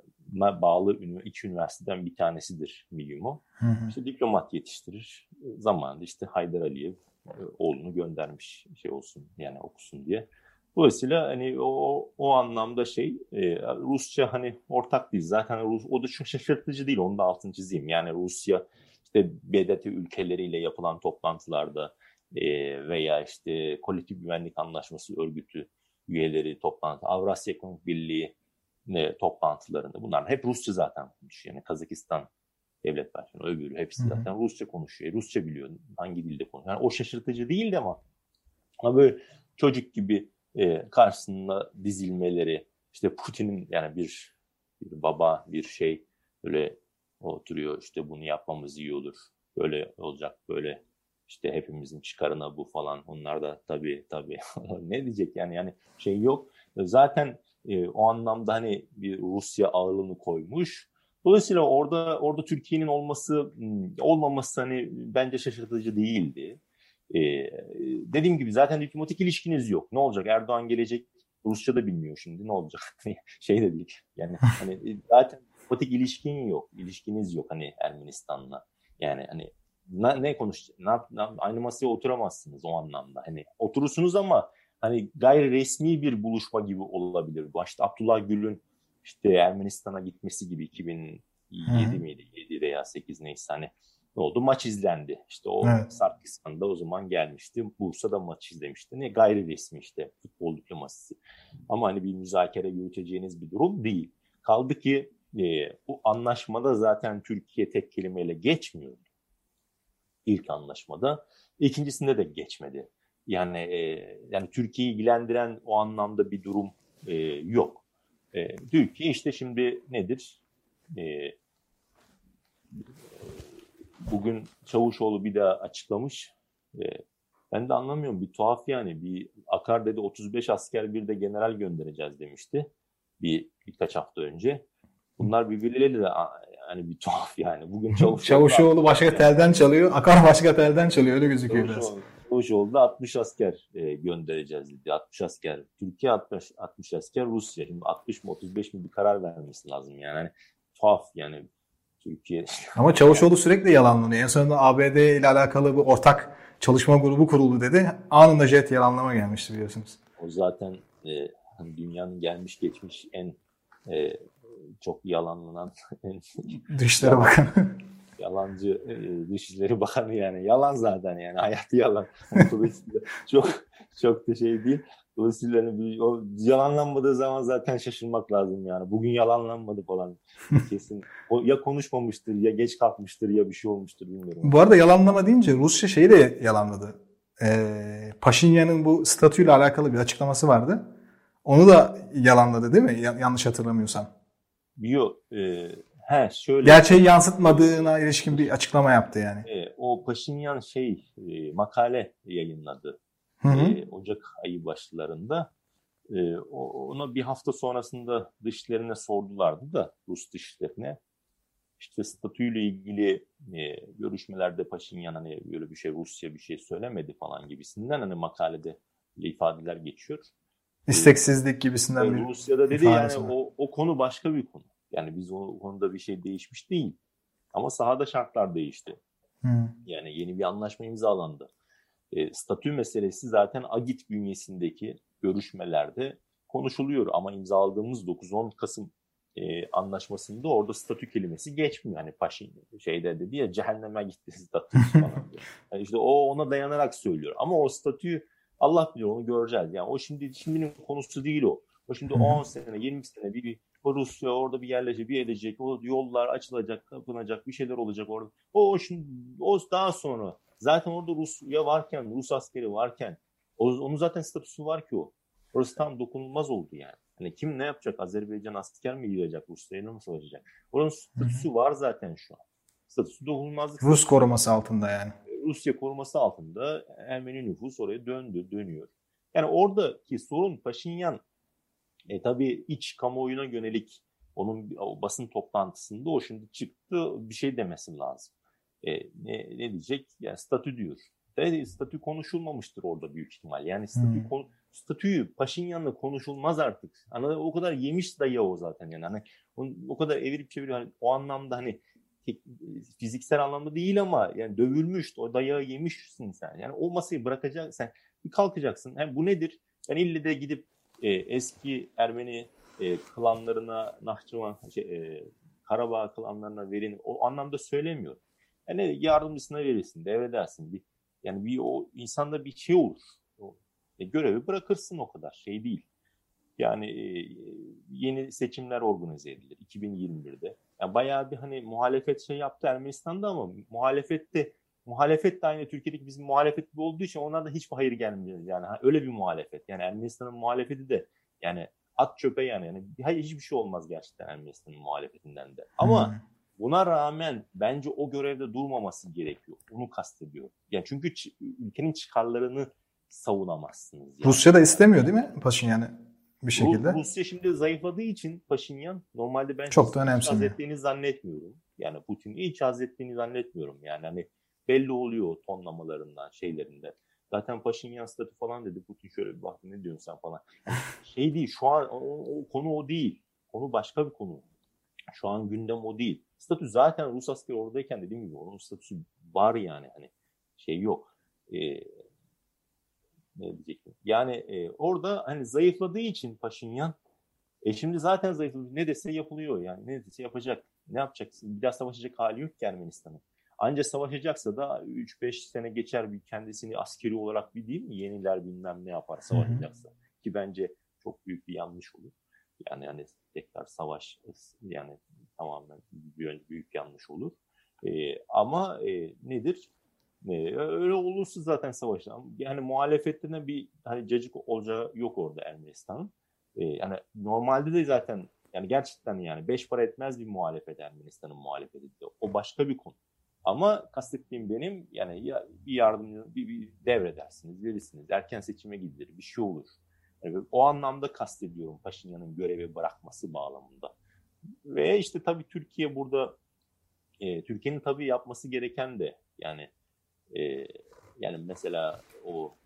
bağlı iki üniversiteden bir tanesidir MİGİMO. Hı hı. İşte diplomat yetiştirir. Zamanında işte Haydar Aliyev oğlunu göndermiş şey olsun yani okusun diye. Dolayısıyla hani o o anlamda şey e, Rusça hani ortak değil. Zaten Rus, o da çok şaşırtıcı değil. Onu da altını çizeyim. Yani Rusya işte B D T ülkeleriyle yapılan toplantılarda e, veya işte Kolektif Güvenlik Anlaşması örgütü üyeleri toplantı, Avrasya Ekonomik Birliği ne, toplantılarında bunlar hep Rusça zaten konuşuyor. Yani Kazakistan devlet başkanı öbürü hepsi Hı hı. zaten Rusça konuşuyor. Rusça biliyor hangi dilde konuşuyor. Yani o şaşırtıcı değildi ama ama böyle çocuk gibi e, karşısında dizilmeleri, işte Putin'in yani bir, bir baba bir şey böyle oturuyor, işte bunu yapmamız iyi olur. Böyle olacak, böyle işte hepimizin çıkarına bu falan. Onlar da tabii tabii ne diyecek yani yani şey yok. Zaten e, o anlamda hani bir Rusya ağırlığını koymuş. Dolayısıyla orada orada Türkiye'nin olması olmaması hani bence şaşırtıcı değildi. Ee, dediğim gibi zaten diplomatik ilişkiniz yok. Ne olacak? Erdoğan gelecek, Rusça da bilmiyor şimdi. Ne olacak? Şey de değil. Yani hani zaten diplomatik ilişkin yok. İlişkiniz yok hani Ermenistan'la. Yani hani ne, ne konuş ne, ne, aynı masaya oturamazsınız o anlamda. Hani oturursunuz ama hani gayri resmi bir buluşma gibi olabilir. Bu işte Abdullah Gül'ün işte Ermenistan'a gitmesi gibi iki bin yedi Hı. miydi? yedi veya sekiz neyse hani ne oldu? Maç izlendi. İşte o Evet. Sarkisyan'da o zaman gelmişti. Bursa'da maç izlemişti. Ne gayri resmi işte futbol diplomasisi. Ama hani bir müzakere yürüteceğiniz bir durum değil. Kaldı ki e, bu anlaşmada zaten Türkiye tek kelimeyle geçmiyordu. İlk anlaşmada. İkincisinde de geçmedi. Yani e, yani Türkiye'yi ilgilendiren o anlamda bir durum e, yok. E, Türkiye işte şimdi nedir? E, Bugün Çavuşoğlu bir daha açıklamış. E, ben de anlamıyorum. Bir tuhaf yani. Bir Akar dedi otuz beş asker bir de general göndereceğiz demişti. Bir birkaç hafta önce. Bunlar birbirleriyle de yani bir tuhaf yani. Bugün Çavuşoğlu, Çavuşoğlu başka asker, telden çalıyor. Akar başka telden çalıyor. Öyle gözüküyor biraz. Çavuşoğlu, Çavuşoğlu'da altmış asker e, göndereceğiz dedi. altmış asker. Türkiye altmış, altmış asker, Rusya. Şimdi altmış mı otuz beş mi bir karar vermesi lazım yani. yani tuhaf yani. Türkiye. Ama Çavuşoğlu sürekli yalanlanıyor. En sonunda A B D ile alakalı bir ortak çalışma grubu kuruldu dedi. Anında jet yalanlama gelmişti biliyorsunuz. O zaten e, dünyanın gelmiş geçmiş en e, çok yalanlanan en Dışişleri yalan, Bakanı. yalancı e, Dışişleri Bakanı yani. Yalan zaten yani. Hayatı yalan. Dolayısıyla çok çok da şey değil. Dolayısıyla hani bir, o yalanlanmadığı zaman zaten şaşırmak lazım yani. Bugün yalanlanmadı falan. Kesin. O ya konuşmamıştır ya geç kalkmıştır ya bir şey olmuştur bilmiyorum. Bu arada yalanlama deyince Rusya şeyi de yalanladı. Ee, Paşinyan'ın bu statüyle alakalı bir açıklaması vardı. Onu da yalanladı değil mi? Ya- yanlış hatırlamıyorsam. Yok. E, he şöyle. Gerçeği yansıtmadığına ilişkin bir açıklama yaptı yani. E, o Paşinyan şey e, makale yayınladı. Hı hı. E, Ocak ayı başlarında. E, o, ona bir hafta sonrasında dışişlerine sordulardı da Rus dışişlerine. İşte statüyle ilgili e, görüşmelerde Paşinyan hani böyle bir şey Rusya bir şey söylemedi falan gibisinden hani makalede ifadeler geçiyor. İsteksizlik gibisinden E, bir Rusya'da dedi ifadesi yani var. o, o konu başka bir konu. Yani biz o konuda bir şey değişmiş değil. Ama sahada şartlar değişti. Hı. Yani yeni bir anlaşma imzalandı. E, statü meselesi zaten AGİT bünyesindeki görüşmelerde konuşuluyor. Ama imzaladığımız dokuz on Kasım e, anlaşmasında orada statü kelimesi geçmiyor. Hani Paşin şeyde dedi ya, cehenneme gitti statü falan diyor. Yani işte o ona dayanarak söylüyor. Ama o statüyü Allah bilir, onu göreceğiz. Yani o şimdi şimdinin konusu değil o. O şimdi on sene, yirmi sene bir, bir o Rusya orada bir yerleşecek, bir edecek, o yollar açılacak, kapınacak, bir şeyler olacak orada. O, o şimdi o daha sonra zaten orada Rusya varken, Rus askeri varken, o, onun zaten statüsü var ki o. Orası tam dokunulmaz oldu yani. Hani kim ne yapacak? Azerbaycan asker mi yiyecek? Rusya'yla mı savaşacak? Oranın statüsü var zaten şu an. Statüsü dokunulmazlık. Rus statüsü. Koruması altında yani. Rusya koruması altında Ermeni nüfus oraya döndü, dönüyor. Yani oradaki sorun Paşinyan e, tabii iç kamuoyuna yönelik onun o basın toplantısında o şimdi çıktı, bir şey demesi lazım. E, ne, ne diyecek? Yani statü diyor. E, statü konuşulmamıştır orada büyük ihtimal. Yani statü hmm. konu, statüyü Paşinyan'la konuşulmaz artık. Hani o kadar yemiş dayı o zaten yani. Hani o, o kadar evirip çeviriyor. Hani o anlamda hani tek, fiziksel anlamda değil ama yani dövülmüş, o dayağı yemişsin sen. Yani o masayı bırakacaksın, sen bir kalkacaksın. Yani bu nedir? Yani ille de gidip e, eski Ermeni e, klanlarına, Nahçıvan, şey, e, Karabağ klanlarına verin. O anlamda söylemiyorum. Yani yardımcısına verirsin, devredersin. Bir, yani bir o insanda bir şey olur. O, e, görevi bırakırsın, o kadar şey değil. Yani e, yeni seçimler organize edilir iki bin yirmi birde. Yani bayağı bir hani muhalefet şey yaptı Ermenistan'da ama muhalefette muhalefet de aynı Türkiye'deki bizim muhalefet gibi olduğu için onlara da hiçbir hayır gelmiyor. Yani öyle bir muhalefet. Yani Ermenistan'ın muhalefeti de yani at çöpe yani. yani hayır, hiçbir şey olmaz gerçekten Ermenistan'ın muhalefetinden de. Ama hmm. buna rağmen bence o görevde durmaması gerekiyor. Onu kastediyor. Yani çünkü ç- ülkenin çıkarlarını savunamazsınız. Yani. Rusya da istemiyor değil mi Paşinyan'ı bir şekilde? Rusya şimdi zayıfladığı için Paşinyan normalde ben çok da hiç haz ettiğini zannetmiyorum. Yani Putin'i hiç haz ettiğini zannetmiyorum. Yani hani belli oluyor tonlamalarından, şeylerinde. Zaten Paşinyan statü falan dedi. Putin şöyle bir baktı, ne diyorsun sen falan. Şey değil, şu an o, o konu o değil. Konu başka bir konu. Şu an gündem o değil. Statü zaten Rus askeri oradayken dediğim gibi onun statüsü var yani. Hani şey yok. Ee, ne diyecektim? Yani e, orada hani zayıfladığı için Paşinyan e şimdi zaten zayıfladı. Ne dese yapılıyor yani. Ne dese yapacak. Ne yapacaksın? Bir daha savaşacak hali yok ki Ermenistan'ın. Ancak savaşacaksa da üç beş sene geçer, bir kendisini askeri olarak bir değil mi? Yeniler bilmem ne yapar savaşacaksa. Hı-hı. Ki bence çok büyük bir yanlış olur. Yani hani tekrar savaş yani tamamen bir büyük yanlış olur. E, ama e, nedir? E, öyle olursa zaten savaşlar. Yani muhalefetine bir hani cacık olacağı yok orada Ermenistan'ın. E, yani normalde de zaten yani gerçekten yani beş para etmez bir muhalefet Ermenistan'ın muhalefeti de. O başka bir konu. Ama kastettiğim benim yani ya bir yardım bir, bir devredersiniz, verirsiniz. Erken seçime gidilir, bir şey olur. Yani o anlamda kastediyorum Paşinyan'ın görevi bırakması bağlamında. Ve işte tabii Türkiye burada e, Türkiye'nin tabii yapması gereken de yani e, yani mesela o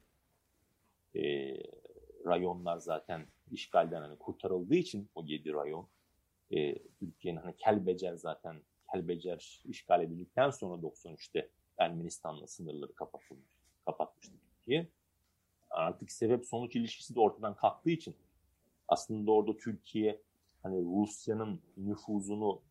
e, rayonlar zaten işgalden hani kurtarıldığı için o yedi rayon e, Türkiye'nin hani Kelbecer zaten Kelbecer işgal edildikten sonra doksan üçte Ermenistan'la sınırları kapatılmış, kapatmıştı Türkiye. Artık sebep sonuç ilişkisi de ortadan kalktığı için aslında orada Türkiye hani Rusya'nın nüfuzunu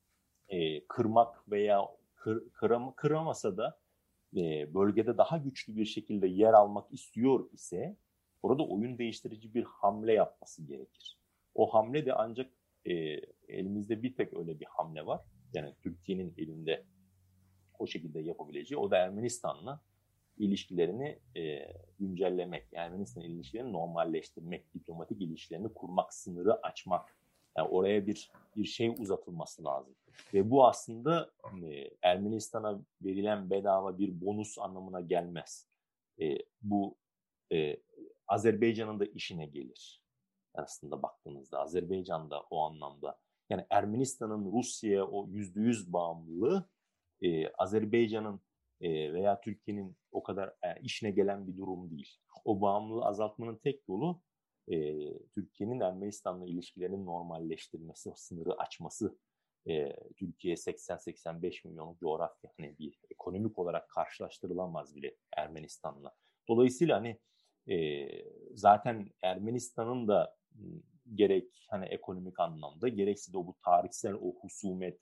e, kırmak veya kır, kıram, kıramasa da e, bölgede daha güçlü bir şekilde yer almak istiyor ise orada oyun değiştirici bir hamle yapması gerekir. O hamle de ancak e, elimizde bir tek öyle bir hamle var. Yani Türkiye'nin elinde o şekilde yapabileceği, o da Ermenistan'la ilişkilerini e, güncellemek, Ermenistan ilişkilerini normalleştirmek, diplomatik ilişkilerini kurmak, sınırı açmak. Yani oraya bir bir şey uzatılması lazım. Ve bu aslında e, Ermenistan'a verilen bedava bir bonus anlamına gelmez. E, bu e, Azerbaycan'ın da işine gelir. Aslında baktığınızda Azerbaycan'da o anlamda. Yani Ermenistan'ın Rusya'ya o yüzde yüz bağımlılığı e, Azerbaycan'ın e, veya Türkiye'nin o kadar e, işine gelen bir durum değil. O bağımlılığı azaltmanın tek yolu e, Türkiye'nin Ermenistan'la ilişkilerinin normalleştirmesi, sınırı açması. E, Türkiye seksen seksen beş milyonluk coğrafya, hani bir ekonomik olarak karşılaştırılamaz bile Ermenistan'la. Dolayısıyla hani e, zaten Ermenistan'ın da gerek hani ekonomik anlamda gerekse de o bu tarihsel o husumet,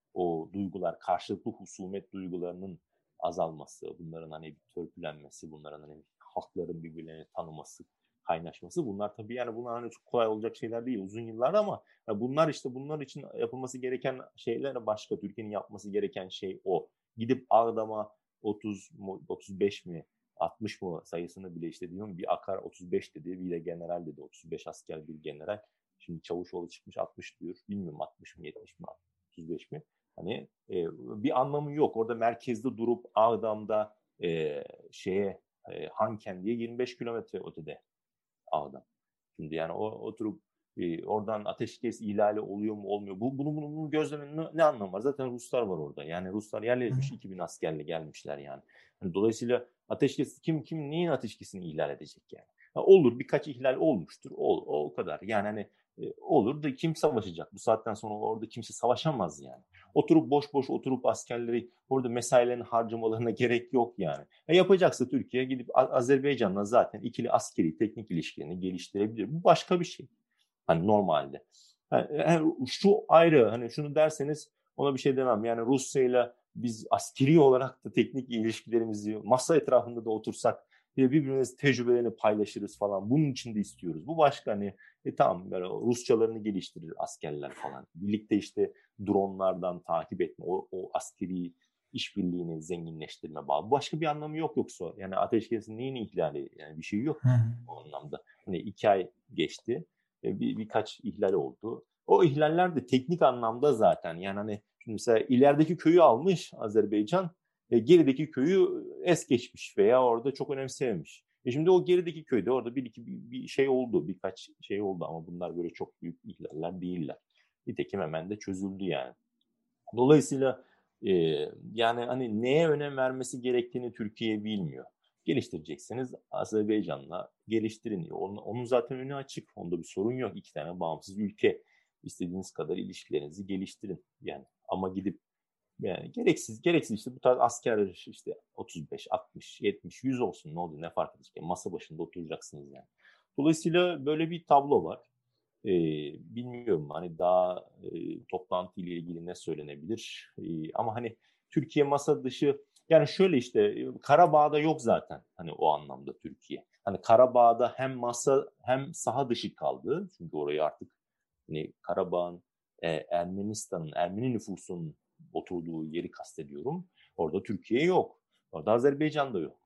o duygular, karşılıklı husumet duygularının azalması, bunların hani törpülenmesi, bunların hani halkların birbirlerini tanıması, kaynaşması, bunlar tabii yani bunlar hani çok kolay olacak şeyler değil uzun yıllar ama bunlar işte bunlar için yapılması gereken şeyler başka. Türkiye'nin yapması gereken şey o. Gidip Ağdam'a otuz, otuz beş mi, altmış mı sayısını bile işte diyorum bir Akar otuz beş dedi, bir de general dedi, otuz beş asker bir general. Şimdi Çavuşoğlu çıkmış altmış diyor. Bilmiyorum altmış mı, yetmiş mi, otuz beş mi? Hani e, bir anlamı yok. Orada merkezde durup Ağdam'da e, şeye e, Hanken diye yirmi beş kilometre ötede Ağdam. Şimdi yani o oturup e, oradan ateşkes ihlali oluyor mu olmuyor. Bu bunu bunu, bunu gözlemenin ne, ne anlamı var? Zaten Ruslar var orada. Yani Ruslar yerleşmiş, iki bin askerle gelmişler yani. yani. Dolayısıyla ateşkes kim kim neyin ateşkesini ihlal edecek yani? Ha, olur birkaç ihlal olmuştur. O, o kadar. Yani hani e, olur da kim savaşacak? Bu saatten sonra orada kimse savaşamaz yani. Oturup boş boş oturup askerleri orada mesailerini harcamalarına gerek yok yani. E yapacaksa Türkiye gidip Azerbaycan'la zaten ikili askeri teknik ilişkilerini geliştirebilir. Bu başka bir şey. Hani normalde. Yani şu ayrı hani şunu derseniz ona bir şey demem. Yani Rusya'yla biz askeri olarak da teknik ilişkilerimizi masa etrafında da otursak birbirimiz tecrübelerini paylaşırız falan. Bunun için de istiyoruz. Bu başka hani e tamam böyle Rusçalarını geliştirir askerler falan. Birlikte işte dronlardan takip etme, o, o askeri işbirliğini zenginleştirme bağlı. Başka bir anlamı yok yoksa. Yani ateşkesin neyin ihlali? Yani bir şey yok o anlamda. Hani iki ay geçti. Bir, birkaç ihlal oldu. O ihlaller de teknik anlamda zaten. Yani hani mesela ilerideki köyü almış Azerbaycan, e, gerideki köyü es geçmiş veya orada çok önemsememiş. E şimdi o gerideki köyde orada bir iki bir, bir şey oldu, birkaç şey oldu ama bunlar böyle çok büyük ihlaller değiller. Nitekim hemen de çözüldü yani. Dolayısıyla e, yani hani neye önem vermesi gerektiğini Türkiye bilmiyor. Geliştirecekseniz Azerbaycan'la geliştirin. Onun, onun zaten önü açık. Onda bir sorun yok. İki tane bağımsız ülke. İstediğiniz kadar ilişkilerinizi geliştirin. Yani ama gidip yani gereksiz gereksiz işte bu tarz asker işte otuz beş, altmış, yetmiş, yüz olsun ne oldu ne fark edecek. Yani masa başında oturacaksınız yani. Dolayısıyla böyle bir tablo var. Ee, bilmiyorum hani daha e, toplantı ile ilgili ne söylenebilir ee, ama hani Türkiye masa dışı yani şöyle işte Karabağ'da yok zaten hani o anlamda Türkiye. Hani Karabağ'da hem masa hem saha dışı kaldı çünkü orayı artık hani Karabağ'ın e, Ermenistan'ın Ermeni nüfusunun oturduğu yeri kastediyorum. Orada Türkiye yok. Orada Azerbaycan'da yok.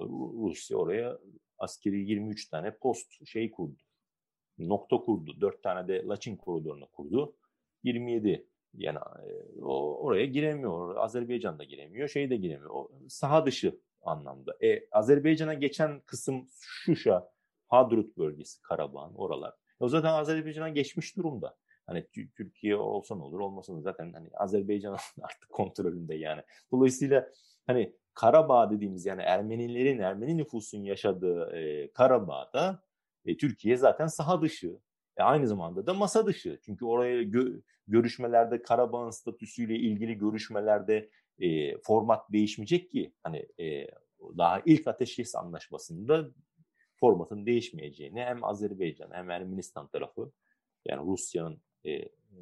Rusya oraya askeri yirmi üç tane post şey kurdu. Nokta kurdu. Dört tane de Laçin koridorunu kurdu. yirmi yedi yani e, o, oraya giremiyor. Azerbaycan da giremiyor. Şey de giremiyor. O, saha dışı anlamda. E, Azerbaycan'a geçen kısım Şuşa, Hadrut bölgesi, Karabağ, oralar. O zaten Azerbaycan'a geçmiş durumda. Hani Türkiye olsa ne olur, olmasa ne zaten hani Azerbaycan artık kontrolünde yani. Dolayısıyla hani Karabağ dediğimiz yani Ermenilerin, Ermeni nüfusun yaşadığı e, Karabağ'da e, Türkiye zaten saha dışı. E, aynı zamanda da masa dışı. Çünkü oraya gö- görüşmelerde Karabağ'ın statüsüyle ilgili görüşmelerde e, format değişmeyecek ki. Hani e, daha ilk ateşkes anlaşmasında formatın değişmeyeceğini hem Azerbaycan hem Ermenistan tarafı yani Rusya'nın e,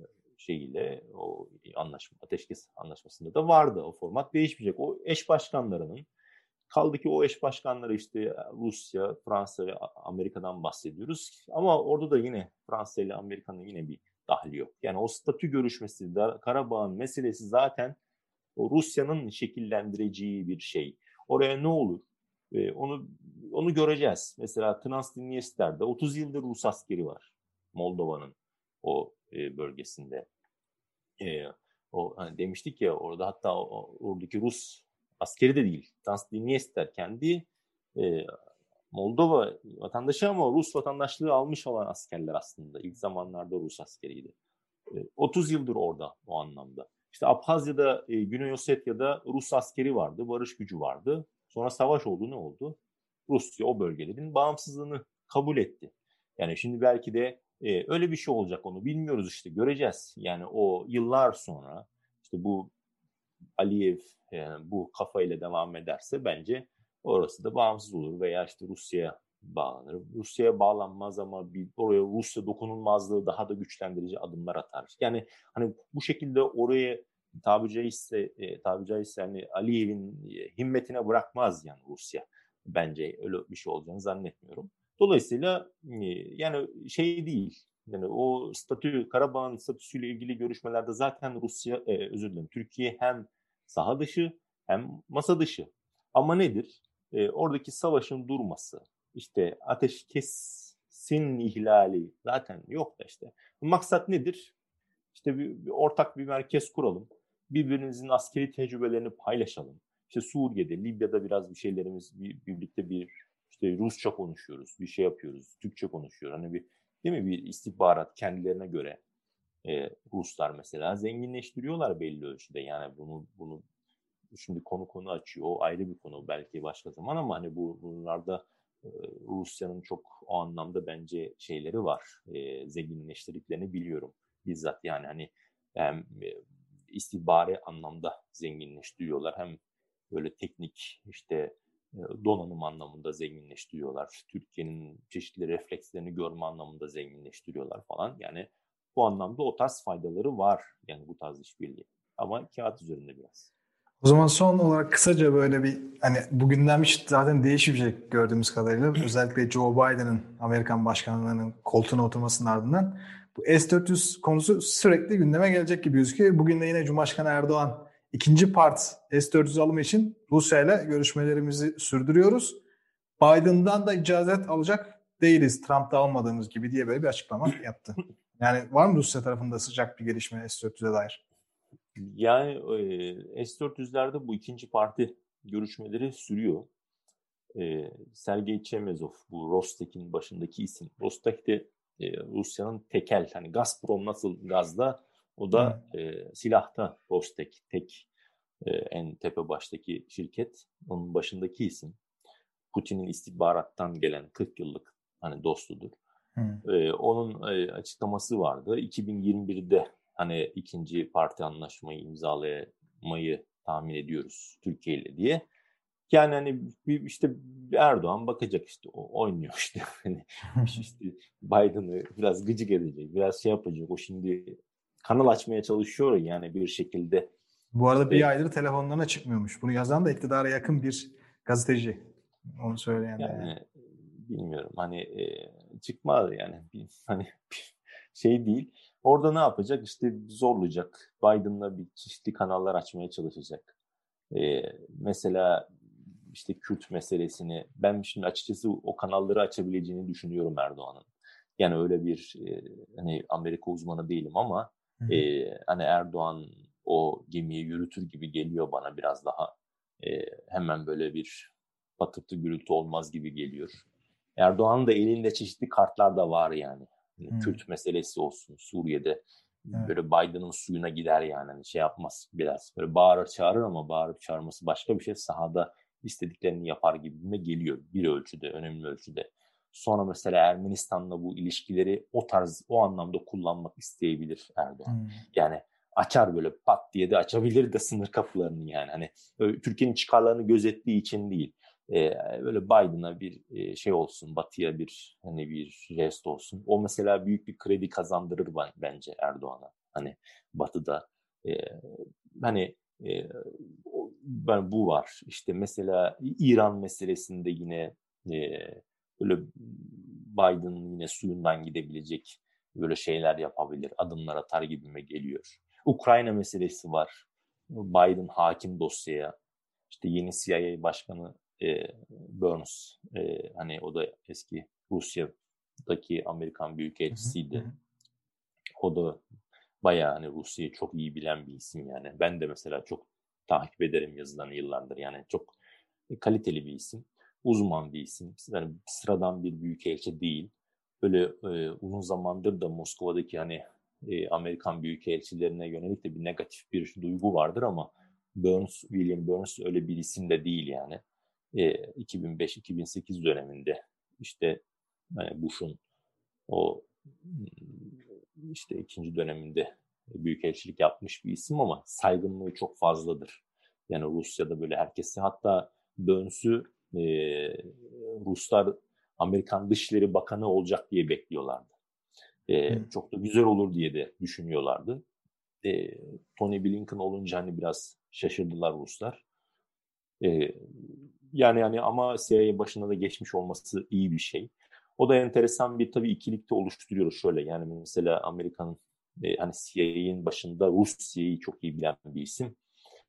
şeyiyle o anlaşma ateşkes anlaşmasında da vardı. O format değişmeyecek. O eş başkanlarının kaldı ki o eş başkanları işte Rusya, Fransa ve Amerika'dan bahsediyoruz. Ama orada da yine Fransa ile Amerika'nın yine bir dahli yok. Yani o statü görüşmesi, Karabağ'ın meselesi zaten o Rusya'nın şekillendireceği bir şey. Oraya ne olur? Ee, onu onu göreceğiz. Mesela Transdniester'de otuz yıldır Rus askeri var. Moldova'nın o e, bölgesinde. E, o hani demiştik ya orada hatta o, oradaki Rus askeri de değil. Transdniester kendi e, Moldova vatandaşı ama Rus vatandaşlığı almış olan askerler aslında. İlk zamanlarda Rus askeriydi. E, otuz yıldır orada o anlamda. İşte Abhazya'da, e, Güney Ossetya'da Rus askeri vardı, barış gücü vardı. Sonra savaş oldu, ne oldu? Rusya o bölgelerin bağımsızlığını kabul etti. Yani şimdi belki de e, öyle bir şey olacak, onu bilmiyoruz işte, göreceğiz. Yani o yıllar sonra işte bu Aliyev yani bu kafayla devam ederse bence orası da bağımsız olur veya işte Rusya'ya bağlanır. Rusya'ya bağlanmaz ama bir oraya Rusya dokunulmazlığı daha da güçlendirici adımlar atar. Yani hani bu şekilde oraya tabiri caizse, e, tabiri caizse hani Aliyev'in himmetine bırakmaz yani Rusya. Bence öyle bir şey olacağını zannetmiyorum. Dolayısıyla e, yani şey değil. Yani o statü, Karabağ'ın statüsüyle ilgili görüşmelerde zaten Rusya, e, özür dilerim, Türkiye hem saha dışı hem masa dışı. Ama nedir? E, oradaki savaşın durması, işte ateşkesin ihlali zaten yok da işte. Maksat nedir? İşte bir, bir ortak bir merkez kuralım. Birbirimizin askeri tecrübelerini paylaşalım. İşte Suriye'de, Libya'da biraz bir şeylerimiz bir, birlikte bir işte Rusça konuşuyoruz, bir şey yapıyoruz, Türkçe konuşuyor. Hani bir değil mi bir istihbarat kendilerine göre e, Ruslar mesela zenginleştiriyorlar belli ölçüde. Yani bunu bunu şimdi konu konu açıyor. O ayrı bir konu belki başka zaman ama hani bu bunlarda e, Rusya'nın çok o anlamda bence şeyleri var. E, zenginleştirdiklerini biliyorum. Bizzat yani hani hem e, istihbari anlamda zenginleştiriyorlar hem böyle teknik işte e, donanım anlamında zenginleştiriyorlar. Türkiye'nin çeşitli reflekslerini görme anlamında zenginleştiriyorlar falan. Yani bu anlamda o tarz faydaları var yani bu tarz işbirliği. Ama kağıt üzerinde biraz. O zaman son olarak kısaca böyle bir hani bugünden hiç zaten değişmeyecek gördüğümüz kadarıyla özellikle Joe Biden'ın Amerikan başkanlığının koltuğuna oturmasının ardından bu S dört yüz konusu sürekli gündeme gelecek gibi gözüküyor. Bugün de yine Cumhurbaşkanı Erdoğan ikinci part S dört yüz alımı için Rusya ile görüşmelerimizi sürdürüyoruz. Biden'dan da icazet alacak değiliz Trump'ta almadığımız gibi diye böyle bir açıklama yaptı. Yani var mı Rusya tarafında sıcak bir gelişme S dört yüze dair? Yani e, S dört yüzlerde bu ikinci parti görüşmeleri sürüyor. E, Sergey Chemezov bu Rostek'in başındaki isim. Rostek de e, Rusya'nın tekel hani Gazprom nasıl gazda o da e, silahta Rostek tek e, en tepe baştaki şirket. Onun başındaki isim. Putin'in istihbarattan gelen kırk yıllık hani dostudur. Ee, onun e, açıklaması vardı. iki bin yirmi birde hani ikinci parti anlaşmayı imzalamayı tahmin ediyoruz Türkiye ile diye. Yani hani bir, işte Erdoğan bakacak işte o oynuyor işte. Hani işte Biden'ı biraz gıcık edecek, biraz şey yapacak. O şimdi kanal açmaya çalışıyor yani bir şekilde. Bu arada bir İşte aydır telefonlarına çıkmıyor,muş. Bunu yazan da iktidara yakın bir gazeteci. Onu söyleyen de yani. yani bilmiyorum hani e, çıkmaz yani bir, hani şey değil. Orada ne yapacak? İşte zorlayacak. Biden'la bir çeşitli kanallar açmaya çalışacak. E, mesela işte Kürt meselesini ben şimdi açıkçası o kanalları açabileceğini düşünüyorum Erdoğan'ın. Yani öyle bir e, hani Amerika uzmanı değilim ama e, hani Erdoğan o gemiyi yürütür gibi geliyor bana biraz daha e, hemen böyle bir patırtı gürültü olmaz gibi geliyor. Erdoğan'ın da elinde çeşitli kartlar da var yani. Yani Kürt meselesi olsun Suriye'de Evet. böyle Biden'ın suyuna gider yani hani şey yapmaz biraz böyle bağırır çağırır ama bağırıp çağırması başka bir şey sahada istediklerini yapar gibi geliyor bir ölçüde önemli ölçüde. Sonra mesela Ermenistan'la bu ilişkileri o tarz o anlamda kullanmak isteyebilir Erdoğan. Hmm. Yani açar böyle pat diye de açabilir de sınır kapılarını yani hani Türkiye'nin çıkarlarını gözettiği için değil. Ee, böyle Biden'a bir e, şey olsun, Batı'ya bir hani bir jest olsun. O mesela büyük bir kredi kazandırır ben, bence Erdoğan'a. Hani Batı'da e, hani e, ben bu var. İşte mesela İran meselesinde yine e, böyle Biden yine suyundan gidebilecek böyle şeyler yapabilir, adımlar atar gibime geliyor. Ukrayna meselesi var. Biden hakim dosyaya. İşte yeni C I A başkanı e, Burns, e, hani o da eski Rusya'daki Amerikan büyükelçisiydi. O da bayağı hani Rusya'yı çok iyi bilen bir isim yani. Ben de mesela çok takip ederim yazılarını yıllardır. Yani çok kaliteli bir isim, uzman bir isim. Yani sıradan bir büyükelçi değil. Böyle e, uzun zamandır da Moskova'daki hani e, Amerikan büyükelçilerine yönelik de bir negatif bir duygu vardır ama Burns, William Burns öyle bir isim de değil yani. E, iki bin beş iki bin sekiz döneminde işte yani Bush'un o işte ikinci döneminde büyükelçilik yapmış bir isim ama saygınlığı çok fazladır. Yani Rusya'da böyle herkesi hatta Burns'ü e, Ruslar Amerikan Dışişleri Bakanı olacak diye bekliyorlardı. E, çok da güzel olur diye de düşünüyorlardı. E, Tony Blinken olunca hani biraz şaşırdılar Ruslar. E, yani yani ama C I A başına da geçmiş olması iyi bir şey. O da enteresan bir tabii ikilikte oluşturuyor şöyle. Yani mesela Amerikan e, hani C I A'nin başında Rusya'yı çok iyi bilen bir isim.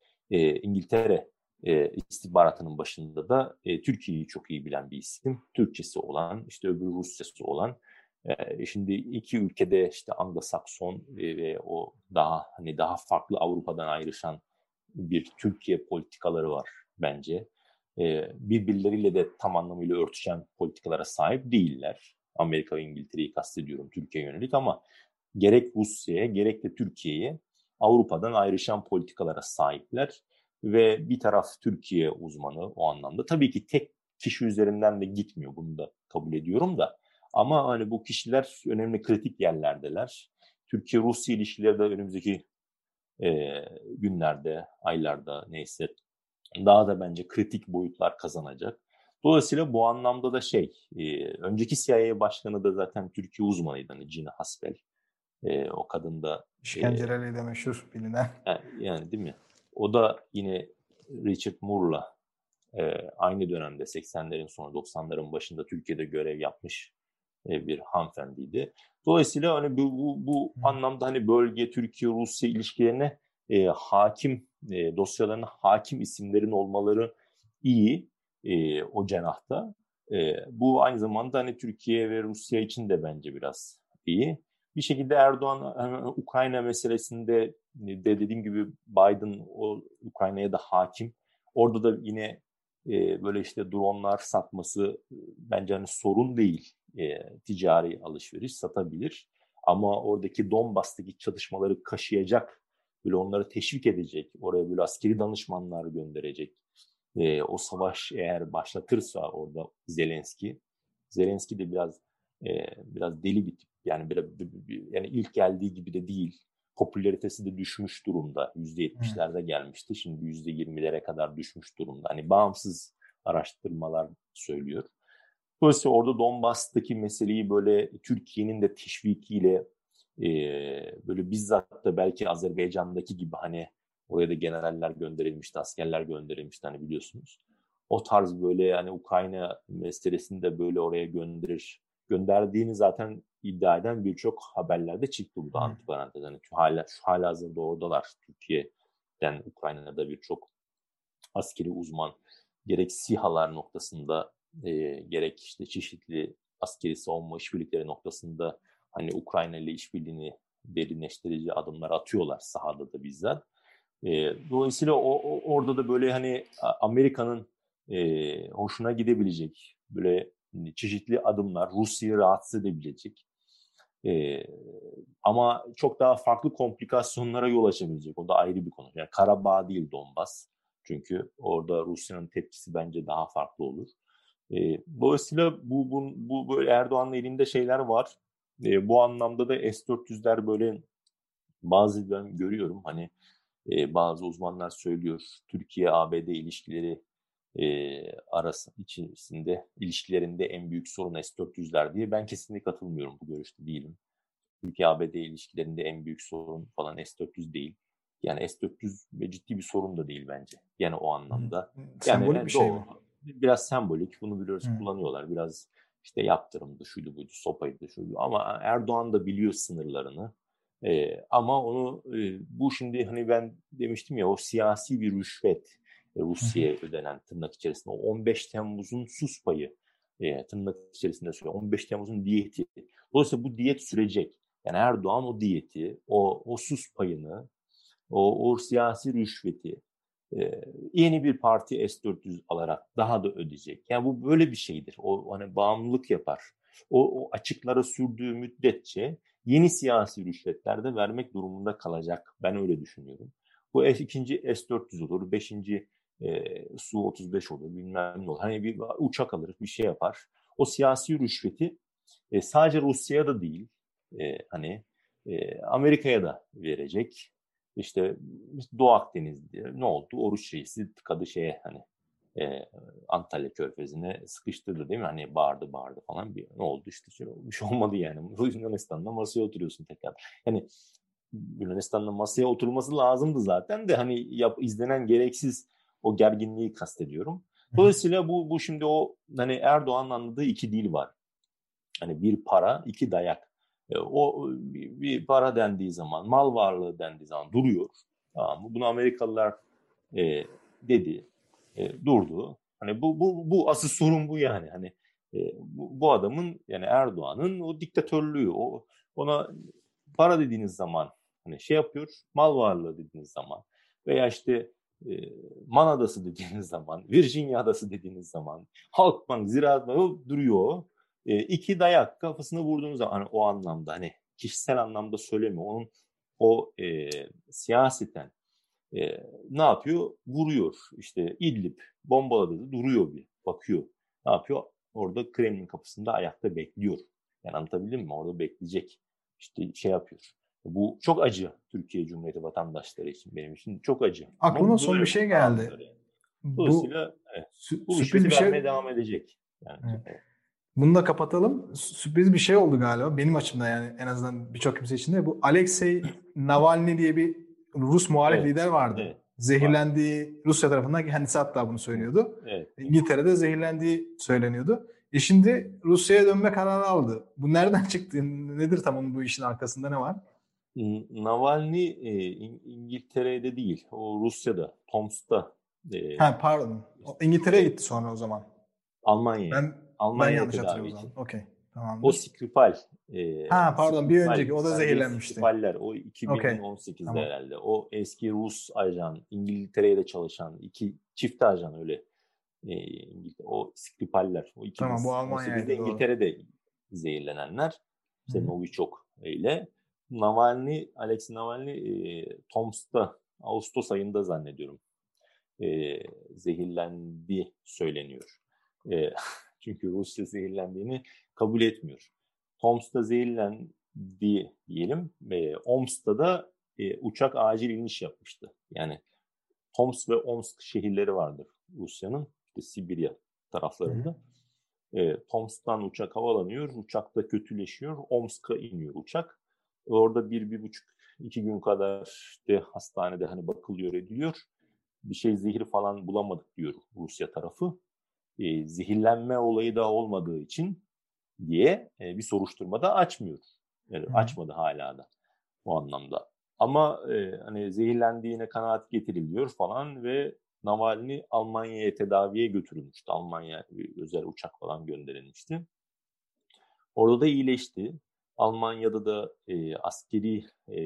E, İngiltere e, istihbaratının başında da e, Türkiye'yi çok iyi bilen bir isim. Türkçesi olan, işte öbürü Rusçası olan. E, şimdi iki ülkede işte Anglo-Sakson e, ve o daha hani daha farklı Avrupa'dan ayrışan bir Türkiye politikaları var bence. E, birbirleriyle de tam anlamıyla örtüşen politikalara sahip değiller. Amerika ve İngiltere'yi kastediyorum Türkiye'ye yönelik ama gerek Rusya'ya gerek de Türkiye'ye Avrupa'dan ayrışan politikalara sahipler ve bir taraf Türkiye uzmanı o anlamda. Tabii ki tek kişi üzerinden de gitmiyor, bunu da kabul ediyorum da. Ama hani bu kişiler önemli kritik yerlerdeler. Türkiye-Rusya ilişkileri de önümüzdeki e, günlerde, aylarda neyse daha da bence kritik boyutlar kazanacak. Dolayısıyla bu anlamda da şey, e, önceki C I A başkanı da zaten Türkiye uzmanıydı, hani Gina Haspel. E, o kadın da İşkenceleriyle meşhur bilinen. Yani, yani değil mi? O da yine Richard Moore'la e, aynı dönemde seksenlerin sonu doksanların başında Türkiye'de görev yapmış e, bir hanımefendiydi. Dolayısıyla hani bu, bu, bu anlamda hani bölge Türkiye-Rusya ilişkilerine e, hakim e, dosyalarına hakim isimlerin olmaları iyi e, o cenahta. E, bu aynı zamanda hani Türkiye ve Rusya için de bence biraz iyi. Bir şekilde Erdoğan hani Ukrayna meselesinde de dediğim gibi Biden o Ukrayna'ya da hakim. Orada da yine e, böyle işte dronlar satması bence hani sorun değil. E, ticari alışveriş satabilir. Ama oradaki Donbas'taki çatışmaları kaşıyacak, böyle onları teşvik edecek, oraya böyle askeri danışmanlar gönderecek. E, o savaş eğer başlatırsa orada Zelenski, Zelenski de biraz e, biraz deli bir tip. Yani biraz, yani ilk geldiği gibi de değil. Popülaritesi de düşmüş durumda. yüzde yetmişlerde gelmişti. Şimdi yüzde yirmilere kadar düşmüş durumda. Hani bağımsız araştırmalar söylüyor. Dolayısıyla orada Donbas'taki meseleyi böyle Türkiye'nin de teşvikiyle e, böyle bizzat da belki Azerbaycan'daki gibi hani oraya da generaller gönderilmişti, askerler gönderilmişti hani biliyorsunuz. O tarz böyle hani Ukrayna meselesini de böyle oraya gönderir. Gönderdiğini zaten iddia eden birçok haberlerde çıktı bu da antiparantez. Hani hala, şu hala hazırda oradalar. Türkiye'den Ukrayna'da birçok askeri uzman gerek SİHA'lar noktasında e, gerek işte çeşitli askeri savunma işbirlikleri noktasında hani Ukrayna ile işbirliğini derinleştirici adımlar atıyorlar sahada da bizzat. E, dolayısıyla o, o orada da böyle hani Amerika'nın e, hoşuna gidebilecek böyle çeşitli adımlar Rusya'yı rahatsız edebilecek. E, ama çok daha farklı komplikasyonlara yol açabilecek. O da ayrı bir konu. Yani Karabağ değil Donbas. Çünkü orada Rusya'nın tepkisi bence daha farklı olur. E, dolayısıyla bu, bu, bu böyle Erdoğan'ın elinde şeyler var. E, bu anlamda da S dört yüzler böyle bazı ben görüyorum hani e, bazı uzmanlar söylüyor Türkiye-A B D ilişkileri e, arası içerisinde ilişkilerinde en büyük sorun S dört yüzler diye. Ben kesinlikle katılmıyorum, bu görüşte değilim. Türkiye-A B D ilişkilerinde en büyük sorun falan S dört yüz değil. Yani S dört yüz ciddi bir sorun da değil bence. Yani o anlamda. Yani Sembolik bir şey mi? Biraz sembolik. Bunu biliyoruz, Hı. kullanıyorlar. Biraz işte yaptırımdı, şuydu buydu, sopaydı, şuydu. Ama Erdoğan da biliyor sınırlarını. Ee, ama onu e, bu şimdi hani ben demiştim ya o siyasi bir rüşvet e, Rusya'ya ödenen tırnak içerisinde. O on beş Temmuz'un sus payı e, tırnak içerisinde söylüyor. on beş Temmuz'un diyeti. Dolayısıyla bu diyet sürecek. Yani Erdoğan o diyeti, o, o sus payını, o, o siyasi rüşveti e, yeni bir parti S dört yüz alarak daha da ödeyecek. Yani bu böyle bir şeydir. O hani bağımlılık yapar. O, o açıklara sürdüğü müddetçe yeni siyasi rüşvetler de vermek durumunda kalacak. Ben öyle düşünüyorum. Bu ikinci S dört yüz olur, beşinci e, Su otuz beş olur, bilmem ne olur. Hani bir uçak alır, bir şey yapar. O siyasi rüşveti e, sadece Rusya'ya da değil, e, hani e, Amerika'ya da verecek. İşte, işte Doğu Akdeniz'de ne oldu? Oruç Reis'i tıkadı şeye hani e, Antalya Körfezi'ne sıkıştırdı değil mi? Hani bağırdı bağırdı falan. Bir, ne oldu işte şey, bir şey olmadı yani. Yunanistan'da masaya oturuyorsun tekrar. Yani Yunanistan'da masaya oturması lazımdı zaten de hani yap, izlenen gereksiz o gerginliği kastediyorum. Dolayısıyla bu, bu şimdi o hani Erdoğan'ın anladığı iki dil var. Hani bir para, iki dayak. E, o bir, bir para dendiği zaman, mal varlığı dendiği zaman duruyor. Tamam mı? Bunu Amerikalılar e, dedi, e, durdu. Hani bu bu bu asıl sorun bu yani. Hani e, bu, bu adamın yani Erdoğan'ın o diktatörlüğü, o ona para dediğiniz zaman hani şey yapıyor, mal varlığı dediğiniz zaman veya işte e, Man Adası dediğiniz zaman, Virginia Adası dediğiniz zaman, Halkbank, Ziraat Bank duruyor. E, iki dayak kafasına vurduğunuz zaman hani o anlamda hani kişisel anlamda söylemiyor. Onun o e, siyaseten e, ne yapıyor? Vuruyor. İşte İdlib bombaladı, duruyor bir. Bakıyor. Ne yapıyor? Orada Kremlin kapısında ayakta bekliyor. Yani anlatabildim mi? Orada bekleyecek. İşte şey yapıyor. Bu çok acı Türkiye Cumhuriyeti vatandaşları için, benim için çok acı. Aklıma Ama son bir böyle şey geldi. anları. Bu Dolayısıyla evet, sü- bu sürpriz bir rüşveti şey. vermeye devam edecek. Yani, Evet. evet. Bunu da kapatalım. Sürpriz bir şey oldu galiba. Benim açımdan yani en azından birçok kimse için de. Bu Alexei Navalny diye bir Rus muhalif Evet. lider vardı. Evet. Zehirlendiği Rusya tarafından, kendisi hatta bunu söylüyordu. Evet. İngiltere'de zehirlendiği söyleniyordu. E şimdi Rusya'ya dönme kararı aldı. Bu nereden çıktı? Nedir tam onun bu işin arkasında, ne var? Navalny e, İngiltere'de değil, o Rusya'da, Tomsk'ta. E, Ha, pardon. O İngiltere'ye evet, gitti sonra o zaman. Almanya'ya. Ben ben Almanya'ya yanlış tedavi hatırlıyorum o zaman. için. Okey. O Tamamdır. Skripal. E, Ha pardon, bir Skripal, önceki o da serbest zehirlenmişti. Skripaller. O Okey. iki bin on sekizde Tamam. herhalde. O eski Rus ajan, İngiltere'ye de çalışan iki çift ajan öyle. E, İngiltere, o Skripaller. O Tamam, bu iki bin on sekizde Almanya'ydı, doğru. İngiltere'de zehirlenenler. İşte Hı-hı. Novichok ile. Navalny, Alexei Navalny e, Tomsk'ta Ağustos ayında zannediyorum e, zehirlendiği söyleniyor. E, çünkü Rusya zehirlendiğini kabul etmiyor. Tomsk'ta zehirlendi diyelim. E, Omsk'ta da e, uçak acil iniş yapmıştı. Yani Tomsk ve Omsk şehirleri vardır Rusya'nın, işte Sibirya taraflarında. E, Tomsk'tan uçak havalanıyor, uçakta kötüleşiyor, Omsk'a iniyor uçak. Orada bir, bir buçuk, iki gün kadar işte hastanede hani bakılıyor, ediliyor. Bir şey, zehir falan bulamadık diyor Rusya tarafı. E, zehirlenme olayı da olmadığı için diye e, bir soruşturma da açmıyor. Yani açmadı hala da o anlamda. Ama e, hani zehirlendiğine kanaat getiriliyor falan ve Navalny Almanya'ya tedaviye götürülmüştü. Almanya özel uçak falan gönderilmişti. Orada da iyileşti. Almanya'da da e, askeri e,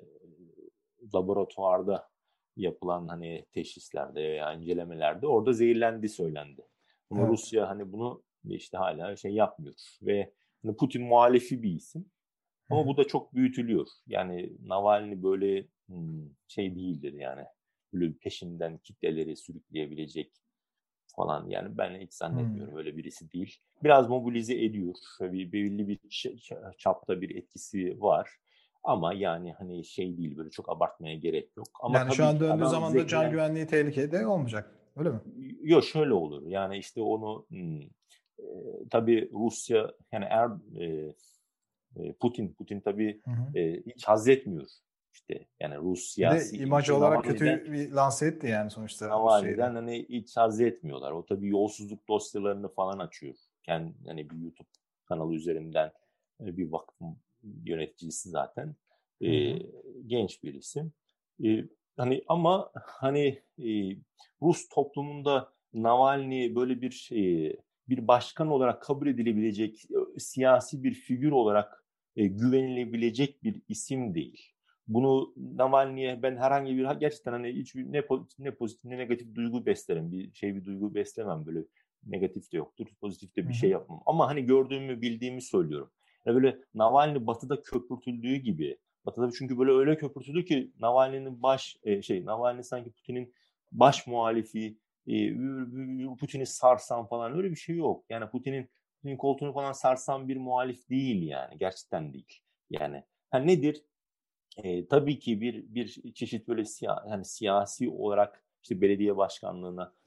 laboratuvarda yapılan hani teşhislerde veya incelemelerde orada zehirlendiği söylendi. Ama Evet. Rusya hani bunu işte hala şey yapmıyor ve hani Putin muhalifi bir isim. Ama bu da çok büyütülüyor. Yani Navalny böyle hmm, şey değildir yani. Böyle peşinden kitleleri sürükleyebilecek falan. Yani ben hiç zannetmiyorum, Hmm. öyle birisi değil. Biraz mobilize ediyor. Bir belli bir çapta bir etkisi var. Ama yani hani şey değil, böyle çok abartmaya gerek yok. Ama Yani şu tabii an ki döndüğü adam zaman da can zehirlen... güvenliği tehlikede olmayacak. Öyle mi? Yok, şöyle olur. Yani işte onu hmm, e, tabii Rusya yani er, e, Putin Putin tabii Hı hı. e, hiç haz etmiyor. İşte yani Rus Bir de siyasi imaj eliti olarak Navalny'den kötü bir lanse etti yani sonuçta Rusya'yı Navalny'den da. hani hiç haz etmiyorlar. O tabii yolsuzluk dosyalarını falan açıyor. Kendi hani bir YouTube kanalı üzerinden e, bir vakfın yöneticisi zaten. Hı E, hı. genç bir isim. E, hani ama hani e, Rus toplumunda Navalny böyle bir şey, bir başkan olarak kabul edilebilecek e, siyasi bir figür olarak e, güvenilebilecek bir isim değil. Bunu Navalny'ye ben herhangi bir gerçekten hani hiç ne pozitif, ne pozitif ne negatif duygu beslerim. Bir şey bir duygu beslemem, böyle negatif de yoktur, pozitif de Hı bir hı. şey yapmam. Ama hani gördüğümü bildiğimi söylüyorum. Yani böyle Navalny Batı'da köpürtüldüğü gibi. Batı'da çünkü böyle öyle köpürtüldü ki Navalny'nin baş e, şey Navalny sanki Putin'in baş muhalifi, e, Putin'i sarsan falan öyle bir şey yok. Yani Putin'in Putin'in koltuğunu falan sarsan bir muhalif değil yani. Gerçekten değil. Yani ha nedir? E, tabii ki bir bir çeşit böyle siya, yani siyasi olarak işte belediye başkanlığına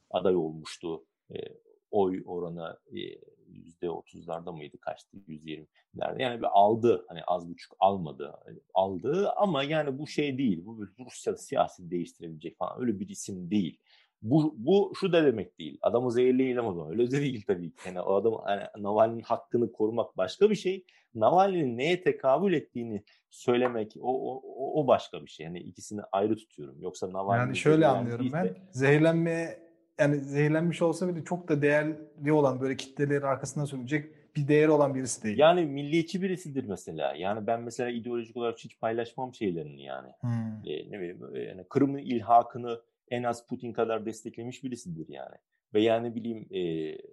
aday olmuştu. E, oy oranı e, yüzde otuzlarda mıydı, kaçtı, yüz yirmilerde. Yani bir aldı, hani az buçuk almadı, aldı ama yani bu şey değil, bu Rusya siyaseti değiştirebilecek falan öyle bir isim değil. Bu, bu şu da demek değil. Adamı zehirleyelim o zaman. Öyle de değil tabii ki. Yani o adam, yani Navalny'nin hakkını korumak başka bir şey. Navalny'nin neye tekabül ettiğini söylemek o, o, o başka bir şey. Yani ikisini ayrı tutuyorum. Yoksa Yani Navalny şöyle anlıyorum zehirlendiyse... ben. Zehirlenmeye, yani zehirlenmiş olsa bile çok da değerli olan, böyle kitleleri arkasından sürülecek bir değeri olan birisi değil. Yani milliyetçi birisidir mesela. Yani ben mesela ideolojik olarak hiç paylaşmam şeylerini yani. Hmm. E, ne bileyim, yani Kırım'ın ilhakını en az Putin kadar desteklemiş birisidir yani. Ve yani bileyim e,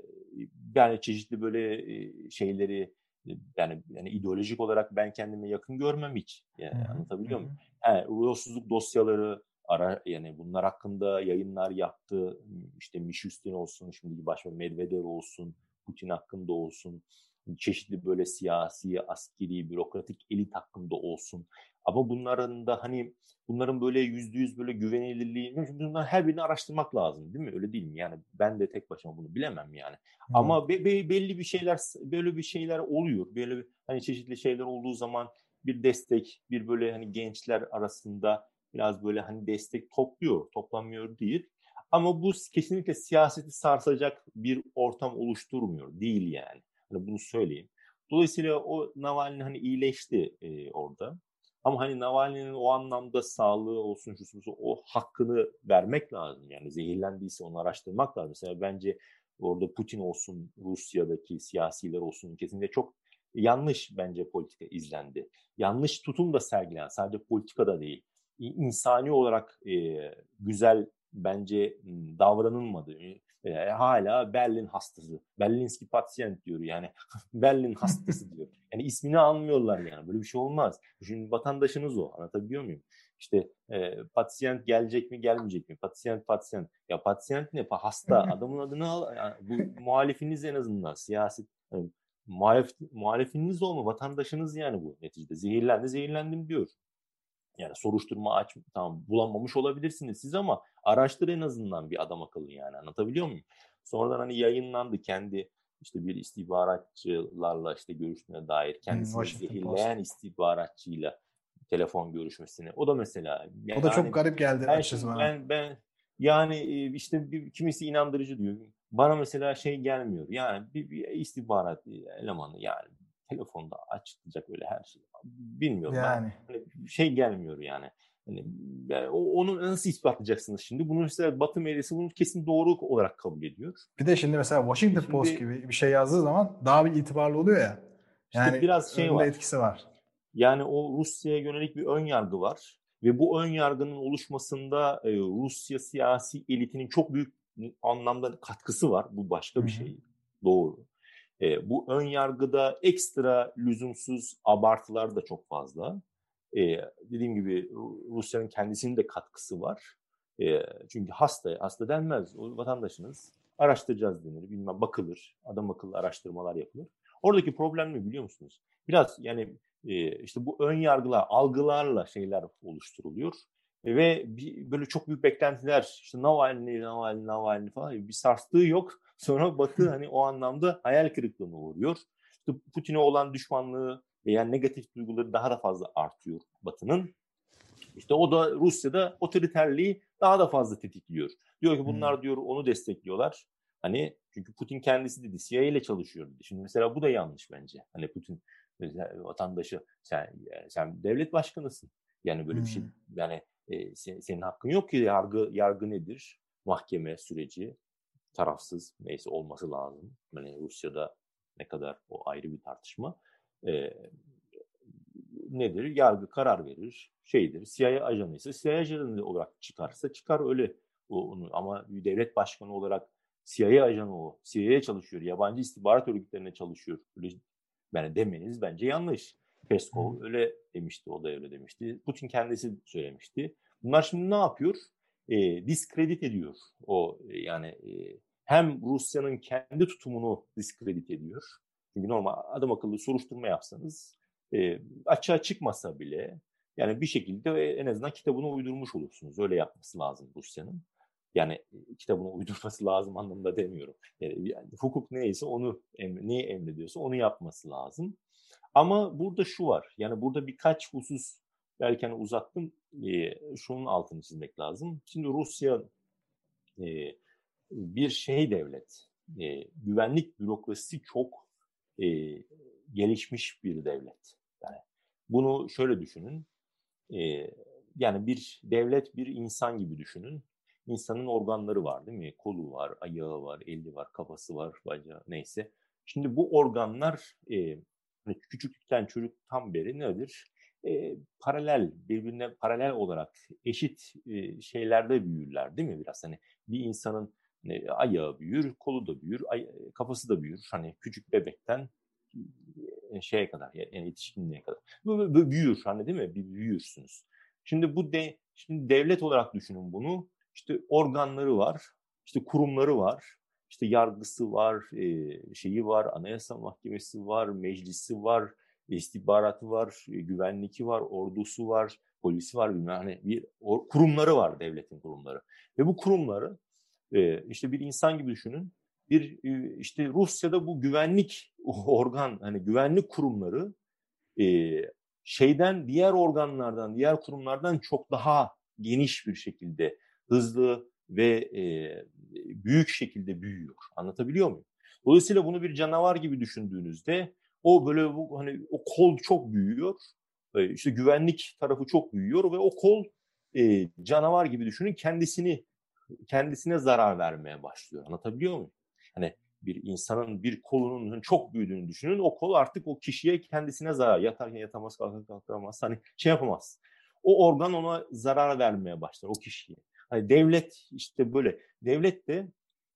yani çeşitli böyle e, şeyleri e, yani yani ideolojik olarak ben kendime yakın görmem hiç. Yani Hı hı, anlatabiliyor hı. muyum? Yani yolsuzluk dosyaları ara, yani bunlar hakkında yayınlar yaptı. İşte Mishustin olsun, şimdiki başbakan Medvedev olsun, Putin hakkında olsun, çeşitli böyle siyasi, askeri, bürokratik elit hakkında olsun. Ama bunların da hani bunların böyle yüzde yüz böyle güvenilirliği, bunların her birini araştırmak lazım değil mi? Öyle değil mi? Yani ben de tek başıma bunu bilemem yani. Evet. Ama be, be, belli bir şeyler böyle bir şeyler oluyor. Böyle bir, hani çeşitli şeyler olduğu zaman bir destek, bir böyle hani gençler arasında biraz böyle hani destek topluyor, toplanmıyor değil. Ama bu kesinlikle siyaseti sarsacak bir ortam oluşturmuyor değil yani. Hani bunu söyleyeyim. Dolayısıyla o Navalny hani iyileşti e, orada. Ama hani Navalny'nin o anlamda sağlığı olsun, şu olsun, o hakkını vermek lazım. Yani zehirlendiyse onu araştırmak lazım. Mesela bence orada Putin olsun, Rusya'daki siyasiler olsun, kesinlikle çok yanlış bence politika izlendi. Yanlış tutum da sergilen, sadece politikada değil. İnsani olarak e, güzel bence davranılmadı. E, hala Berlin hastası, Berlinski pasyent diyor yani. Berlin hastası diyor. Yani ismini almıyorlar yani. Böyle bir şey olmaz. Şimdi vatandaşınız o. Anlatabiliyor muyum? İşte e, pasyent gelecek mi gelmeyecek mi? Pasyent pasyent. Ya pasyent ne? Hasta. Adamın adını al. Yani bu muhalifiniz en azından. Siyaset. Yani, muhalif, muhalifiniz o mu? Vatandaşınız yani bu neticede. Zehirlendi, zehirlendim diyor. Yani soruşturma aç, tamam bulamamış olabilirsiniz siz ama araştır en azından bir adam akıllı yani, anlatabiliyor muyum? Sonradan hani yayınlandı kendi işte bir istihbaratçılarla işte görüştüğüne dair, Hmm, kendisini Washington Post. zehirleyen istihbaratçıyla telefon görüşmesini. O da mesela O da çok yani garip geldi ben açıkçası şimdi bana. ben ben yani işte bir, kimisi inandırıcı diyor. Bana mesela şey gelmiyor. Yani bir, bir istihbarat elemanı yani telefonda açıklayacak öyle her şeyi. Bilmiyorum ben. Yani. Hani şey gelmiyor yani. Hani, yani onu nasıl ispatlayacaksınız şimdi? Bunu mesela Batı medyası bunu kesin doğru olarak kabul ediyor. Bir de şimdi mesela E Washington Post şimdi gibi bir şey yazdığı zaman daha bir itibarlı oluyor ya. işte Yani biraz şey öyle de var. etkisi var. Yani o Rusya'ya yönelik bir ön yargı var. Ve bu ön yargının oluşmasında e, Rusya siyasi elitinin çok büyük anlamda katkısı var. Bu başka Hı bir hı. şey. Doğru. E, bu ön yargıda ekstra lüzumsuz abartılar da çok fazla. E, dediğim gibi Rusya'nın kendisinin de katkısı var. E, çünkü hasta, hasta denmez. O vatandaşınız, araştıracağız denir. Bilmem, bakılır. Adam akıllı araştırmalar yapılır. Oradaki problem ne biliyor musunuz? Biraz yani e, işte bu ön yargılar, algılarla şeyler oluşturuluyor. E, ve bir, böyle çok büyük beklentiler, işte Navalny, Navalny, Navalny falan bir sarstığı yok. Sonra Batı hani o anlamda hayal kırıklığına uğruyor. İşte Putin'e olan düşmanlığı veya negatif duyguları daha da fazla artıyor Batı'nın. İşte o da Rusya'da otoriterliği daha da fazla tetikliyor. Diyor ki Hı. bunlar diyor onu destekliyorlar. Hani çünkü Putin kendisi dedi C I A ile çalışıyor dedi. Şimdi mesela bu da yanlış bence. Hani Putin vatandaşı sen sen devlet başkanısın. Yani böyle bir şey Hı. yani e, sen, senin hakkın yok ki, yargı yargı nedir? Mahkeme süreci tarafsız neyse olması lazım. Yani Rusya'da ne kadar o ayrı bir tartışma. E, nedir? Yargı karar verir. Şeydir. C I A ajanıysa C I A ajanı olarak çıkarsa çıkar öyle. O, onu, ama bir devlet başkanı olarak C I A ajanı o. C I A'ya çalışıyor. Yabancı istihbarat örgütlerine çalışıyor. Öyle yani demeniz bence yanlış. Hı. Peskov öyle demişti. O da öyle demişti. Putin kendisi söylemişti. Bunlar şimdi ne yapıyor? E, diskredit ediyor. O e, yani e, hem Rusya'nın kendi tutumunu diskredit ediyor. Çünkü normal adam akıllı soruşturma yapsanız e, açığa çıkmasa bile yani bir şekilde en azından kitabını uydurmuş olursunuz. Öyle yapması lazım Rusya'nın. Yani kitabını uydurması lazım anlamında demiyorum. Yani, yani hukuk neyse onu, neyi emrediyorsa onu yapması lazım. Ama burada şu var, yani burada birkaç husus belki hani uzattım, e, şunun altını çizmek lazım. Şimdi Rusya e, bir şey devlet, e, güvenlik bürokrasisi çok e, gelişmiş bir devlet. Yani bunu şöyle düşünün, e, yani bir devlet bir insan gibi düşünün. İnsanın organları var değil mi? Kolu var, ayağı var, eli var, kafası var, bacağı neyse. Şimdi bu organlar e, küçüklükten çocuktan beri nedir? E, paralel, birbirine paralel olarak eşit e, şeylerde büyürler değil mi biraz? Hani bir insanın e, ayağı büyür, kolu da büyür, ay, kafası da büyür. Hani küçük bebekten e, şeye kadar, yani yetişkinliğe kadar. Böyle, böyle büyür hani değil mi? Bir büyürsünüz. Şimdi bu de, şimdi devlet olarak düşünün bunu. İşte organları var, işte kurumları var, işte yargısı var, e, şeyi var, anayasa mahkemesi var, meclisi var, istihbaratı var, e, güvenliki var, ordusu var, polisi var, bilmem hani bir o, kurumları var devletin kurumları. Ve bu kurumları e, işte bir insan gibi düşünün. Bir e, işte Rusya'da bu güvenlik organ hani güvenlik kurumları e, şeyden diğer organlardan, diğer kurumlardan çok daha geniş bir şekilde hızlı ve e, büyük şekilde büyüyor. Anlatabiliyor muyum? Dolayısıyla bunu bir canavar gibi düşündüğünüzde o böyle bu hani o kol çok büyüyor. E, işte güvenlik tarafı çok büyüyor ve o kol e, canavar gibi düşünün kendisini kendisine zarar vermeye başlıyor. Anlatabiliyor muyum? Hani bir insanın bir kolunun çok büyüdüğünü düşünün. O kol artık o kişiye kendisine zarar. Yatarken yatamaz, kalkarken kalkamaz. Hani şey yapamaz. O organ ona zarar vermeye başlar o kişiye. Hani devlet işte böyle. Devlet de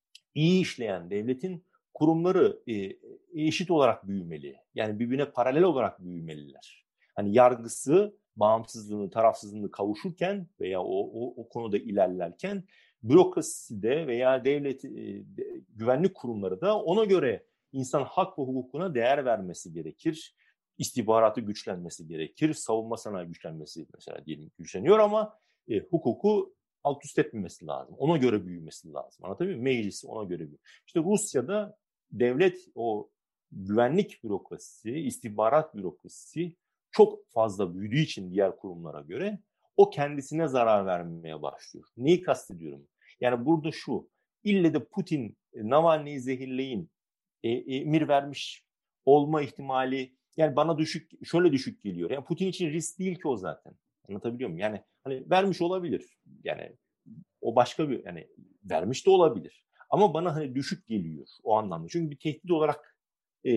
iyi işleyen devletin kurumları e, eşit olarak büyümeli. Yani birbirine paralel olarak büyümeliler. Hani yargısı bağımsızlığını, tarafsızlığını kavuşurken veya o, o, o konuda ilerlerken bürokrasisi de veya devlet e, de, güvenlik kurumları da ona göre insan hak ve hukukuna değer vermesi gerekir. İstihbaratı güçlenmesi gerekir. Savunma sanayi güçlenmesi mesela diyelim güçleniyor ama e, hukuku alt üst etmemesi lazım. Ona göre büyümesi lazım. Anlatabiliyor muyum? Meclisi ona göre büyüyor. İşte Rusya'da devlet o güvenlik bürokrasisi, istihbarat bürokrasisi çok fazla büyüdüğü için diğer kurumlara göre o kendisine zarar vermeye başlıyor. Neyi kastediyorum? Yani burada şu, ille de Putin Navalny'yi zehirleyin, e, emir vermiş olma ihtimali yani bana düşük, şöyle düşük geliyor. Yani Putin için risk değil ki o zaten. Anlatabiliyor muyum? Yani hani vermiş olabilir. Yani o başka bir yani vermiş de olabilir. Ama bana hani düşük geliyor o anlamda. Çünkü bir tehdit olarak e,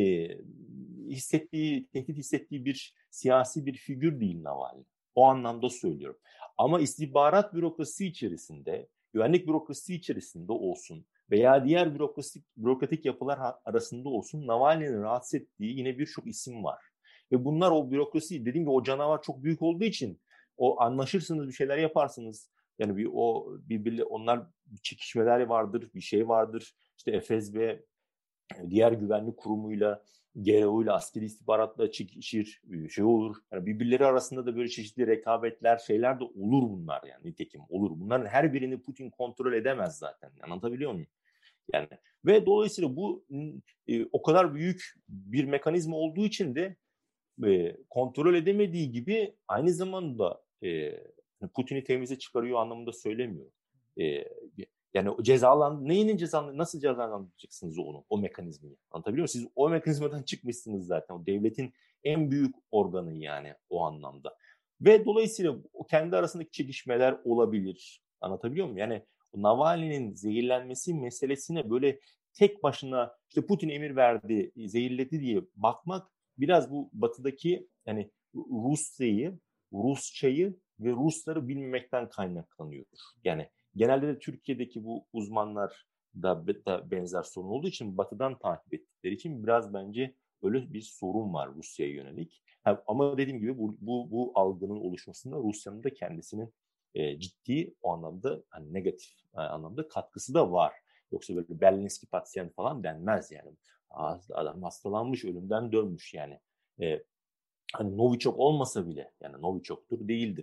hissettiği, tehdit hissettiği bir siyasi bir figür değil Navalny. O anlamda söylüyorum. Ama istihbarat bürokrasisi içerisinde, güvenlik bürokrasisi içerisinde olsun veya diğer bürokratik, bürokratik yapılar arasında olsun Navalny'nin rahatsız ettiği yine birçok isim var. Ve bunlar o bürokrasi, dediğim gibi o canavar çok büyük olduğu için o anlaşırsınız, bir şeyler yaparsınız. Yani bir o birbirle onlar çekişmeler vardır, bir şey vardır. İşte F S B diğer güvenlik kurumuyla, G R U'yla, askeri istihbaratla çekişir, şey olur. Yani birbirleri arasında da böyle çeşitli rekabetler, şeyler de olur bunlar yani nitekim olur. Bunların her birini Putin kontrol edemez zaten. Anlatabiliyor muyum? Yani ve dolayısıyla bu e, o kadar büyük bir mekanizma olduğu için de e, kontrol edemediği gibi aynı zamanda e, Putin'i temize çıkarıyor anlamında söylemiyor. E, yani cezalan neyinin cezalan nasıl cezalandıracaksınız onu o mekanizmayı anlatabiliyor muyum? Siz o mekanizmadan çıkmışsınız zaten o devletin en büyük organı yani o anlamda ve dolayısıyla o kendi arasındaki çekişmeler olabilir anlatabiliyor muyum? Yani Navalny'nin zehirlenmesi meselesine böyle tek başına işte Putin emir verdi zehirledi diye bakmak biraz bu batıdaki yani Rusya'yı, Rusçayı ve Rusları bilmemekten kaynaklanıyor. Yani genelde de Türkiye'deki bu uzmanlar da, da benzer sorun olduğu için batıdan takip ettikleri için biraz bence öyle bir sorun var Rusya'ya yönelik. Ha, ama dediğim gibi bu, bu, bu algının oluşmasında Rusya'nın da kendisinin e, ciddi o anlamda hani negatif e, anlamda katkısı da var. Yoksa böyle Berlinski pasyent falan denmez yani. Adam hastalanmış, ölümden dönmüş yani. E, hani Novichok olmasa bile, yani Novichok'tur değildir.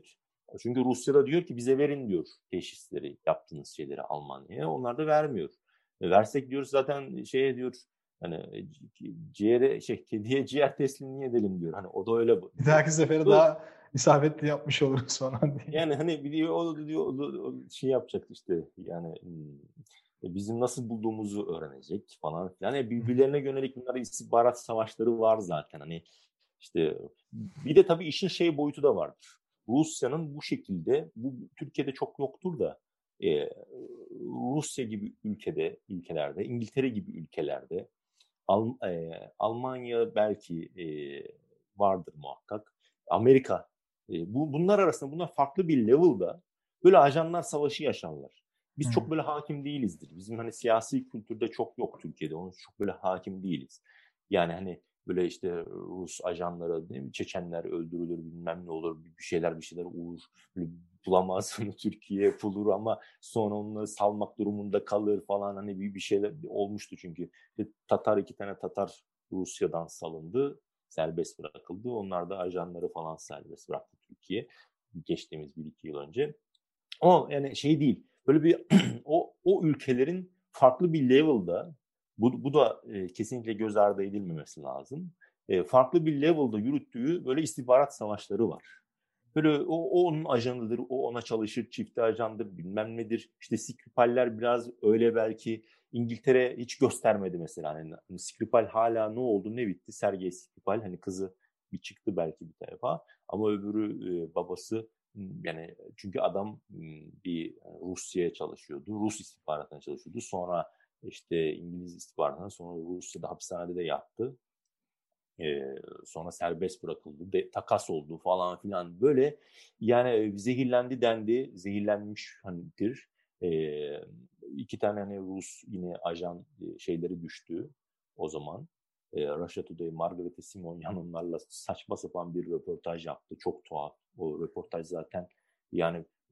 Çünkü Rusya'da diyor ki bize verin diyor teşhisleri, yaptığınız şeyleri Almanya'ya. Onlar da vermiyor. E, versek diyoruz zaten şeye diyor hani ciğere şey kediye ciğer teslim niye edelim diyor. Hani o da öyle diyor. Bir dahaki sefere daha isabetli yapmış oluruz falan diye. Yani hani biliyor o diyor o şey yapacak işte yani bizim nasıl bulduğumuzu öğrenecek falan. Yani birbirlerine yönelik bunların istihbarat savaşları var zaten. Hani işte bir de tabii işin şey boyutu da vardır. Rusya'nın bu şekilde, bu Türkiye'de çok yoktur da e, Rusya gibi ülkede, ülkelerde, İngiltere gibi ülkelerde, Al, e, Almanya belki e, vardır muhakkak, Amerika, e, bu bunlar arasında bunlar farklı bir level'da böyle ajanlar savaşı yaşarlar. Biz Hı. çok böyle hakim değilizdir. Bizim hani siyasi kültürde çok yok Türkiye'de. Onun çok böyle hakim değiliz. Yani hani böyle işte Rus ajanları, değil mi? Çeçenler öldürülür, bilmem ne olur, bir şeyler bir şeyler olur. Böyle bulamaz onu Türkiye bulur ama sonra onları salmak durumunda kalır falan, hani bir, bir şeyler olmuştu çünkü. Tatar iki tane Tatar Rusya'dan salındı, serbest bırakıldı. Onlar da ajanları falan serbest bıraktı Türkiye geçtiğimiz bir iki yıl önce. Ama yani şey değil, böyle bir o o ülkelerin farklı bir level'da, bu, bu da e, kesinlikle göz ardı edilmemesi lazım. E, farklı bir level'da yürüttüğü böyle istihbarat savaşları var. Böyle o, o onun ajanıdır, o ona çalışır, çifte ajandır, bilmem nedir. İşte Skripal'ler biraz öyle belki. İngiltere hiç göstermedi mesela. Hani Skripal hala ne oldu, ne bitti? Sergey Skripal, hani kızı bir çıktı belki bir tarafa. Ama öbürü e, babası, yani çünkü adam bir Rusya'ya çalışıyordu. Rus istihbaratına çalışıyordu. Sonra işte İngiliz istihbaratına, sonra Rusya'da hapishanede de yattı. Ee, sonra serbest bırakıldı. De, takas oldu falan filan. Böyle yani zehirlendi dendi. Zehirlenmiş hanidir. Ee, iki tane hani Rus yine ajan şeyleri düştü o zaman. Ee, Russia Today, Margarita Simonyan onlarla saçma sapan bir röportaj yaptı. Çok tuhaf. O röportaj zaten yani e,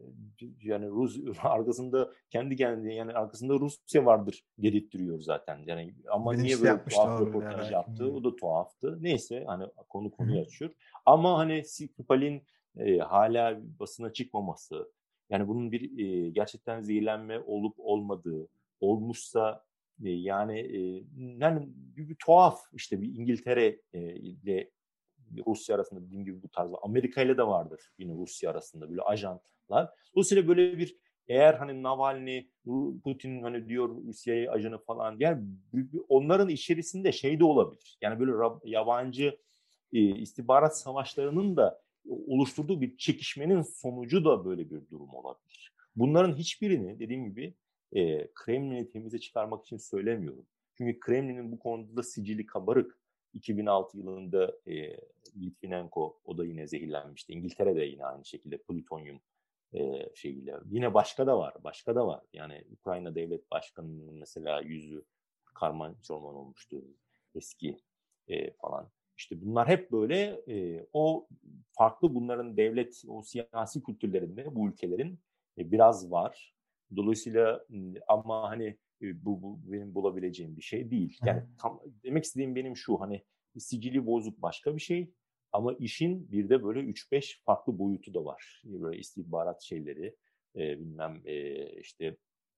yani Rus arkasında kendi kendine, yani arkasında Rusya vardır dedirtiyor zaten. Yani ama niye Bilinçli böyle yapmıştı tuhaf olabilirler röportaj belki. yaptı? O da tuhaftı. Neyse hani konu Hı hı. konuyu açıyor. Ama hani Skripal'in e, hala basına çıkmaması, yani bunun bir e, gerçekten zehirlenme olup olmadığı, olmuşsa e, yani e, yani bir, bir tuhaf işte bir İngiltere e, ile Rusya arasında dediğim gibi bu tarzda, Amerika ile de vardır yine Rusya arasında böyle ajanlar. Dolayısıyla böyle bir, eğer hani Navalny, Putin hani diyor C I A ajanı falan, yani onların içerisinde şey de olabilir. Yani böyle yabancı e, istihbarat savaşlarının da oluşturduğu bir çekişmenin sonucu da böyle bir durum olabilir. Bunların hiçbirini dediğim gibi e, Kremlin'i temize çıkarmak için söylemiyorum. Çünkü Kremlin'in bu konuda sicili kabarık. iki bin altı yılında e, Litvinenko, o da yine zehirlenmişti. İngiltere'de yine aynı şekilde plütonyum e, şeyiyle. Yine başka da var, başka da var. Yani Ukrayna Devlet Başkanı'nın mesela yüzü karman çorman olmuştu eski e, falan. İşte bunlar hep böyle e, o farklı, bunların devlet, o siyasi kültürlerinde bu ülkelerin e, biraz var. Dolayısıyla ama hani e, bu, bu benim bulabileceğim bir şey değil. Yani tam demek istediğim benim şu, hani sicili bozuk başka bir şey. Ama işin bir de böyle üç beş farklı boyutu da var. Böyle istihbarat şeyleri, e, bilmem e, işte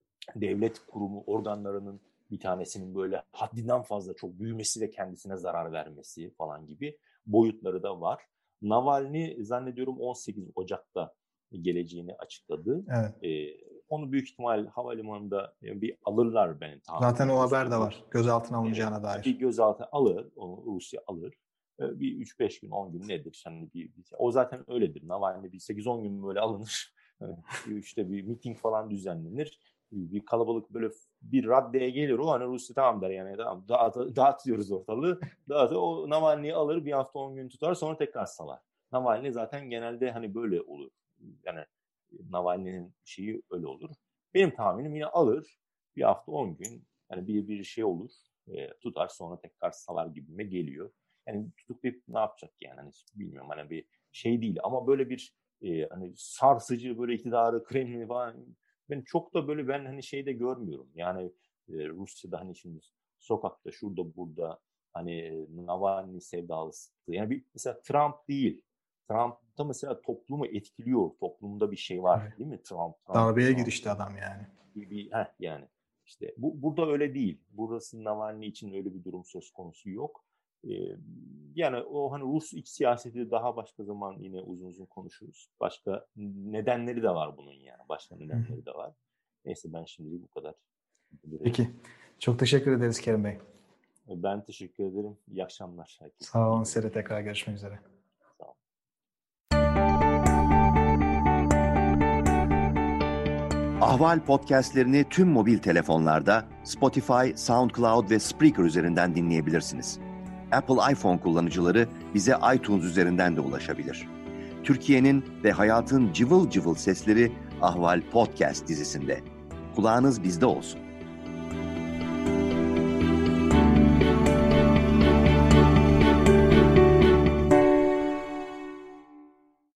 devlet kurumu organlarının bir tanesinin böyle haddinden fazla çok büyümesi ve kendisine zarar vermesi falan gibi boyutları da var. Navalny zannediyorum on sekiz Ocak'ta geleceğini açıkladı. Evet. Ee, onu büyük ihtimal havalimanında bir alırlar benim tahminim. Zaten o haber de Rusya var. Gözaltına evet, alınacağına dair. bir gözaltı alır, onu Rusya alır. Bir üç beş gün, on gün nedir? Yani bir, bir, o zaten öyledir. Navalny bir sekiz on gün böyle alınır. İşte bir miting falan düzenlenir. Bir kalabalık böyle bir raddeye gelir. O hani Rusya tamam der, yani tamam dağıt, dağıtıyoruz ortalığı. Dağıt, o Navalny'yi alır, bir hafta on gün tutar, sonra tekrar salar. Navalny zaten genelde hani böyle olur. Yani Navalny'nin şeyi öyle olur. Benim tahminim yine alır. Bir hafta on gün yani bir bir şey olur. E, tutar, sonra tekrar salar gibime geliyor. Yani tutuklayıp ne yapacak yani, hani bilmiyorum, hani bir şey değil ama böyle bir e, hani sarsıcı böyle iktidarı, Kremlin falan, ben çok da böyle, ben hani şeyde görmüyorum. Yani e, Rusya'da hani şimdi sokakta şurada burada hani Navalny sevdalısı, yani bir mesela Trump değil. Trump'ta mesela toplumu etkiliyor. Toplumda bir şey var, evet. değil mi? Trump, Trump Darbeye Trump. girişti adam yani. Bir, bir, heh, yani işte bu burada öyle değil. Burası Navalny için öyle bir durum söz konusu yok. Ee, yani o hani Rus iç siyaseti daha başka zaman yine uzun uzun konuşuruz. Başka nedenleri de var bunun yani. Başka nedenleri de var. Neyse ben şimdilik bu kadar. Peki. Çok teşekkür ederiz Kerim Bey. Ben teşekkür ederim. İyi akşamlar herkese. Sağ olun. Size tekrar görüşmek üzere. Sağ olun. Ahval podcastlerini tüm mobil telefonlarda Spotify, SoundCloud ve Spreaker üzerinden dinleyebilirsiniz. Apple iPhone kullanıcıları bize iTunes üzerinden de ulaşabilir. Türkiye'nin ve hayatın cıvıl cıvıl sesleri Ahval Podcast dizisinde. Kulağınız bizde olsun.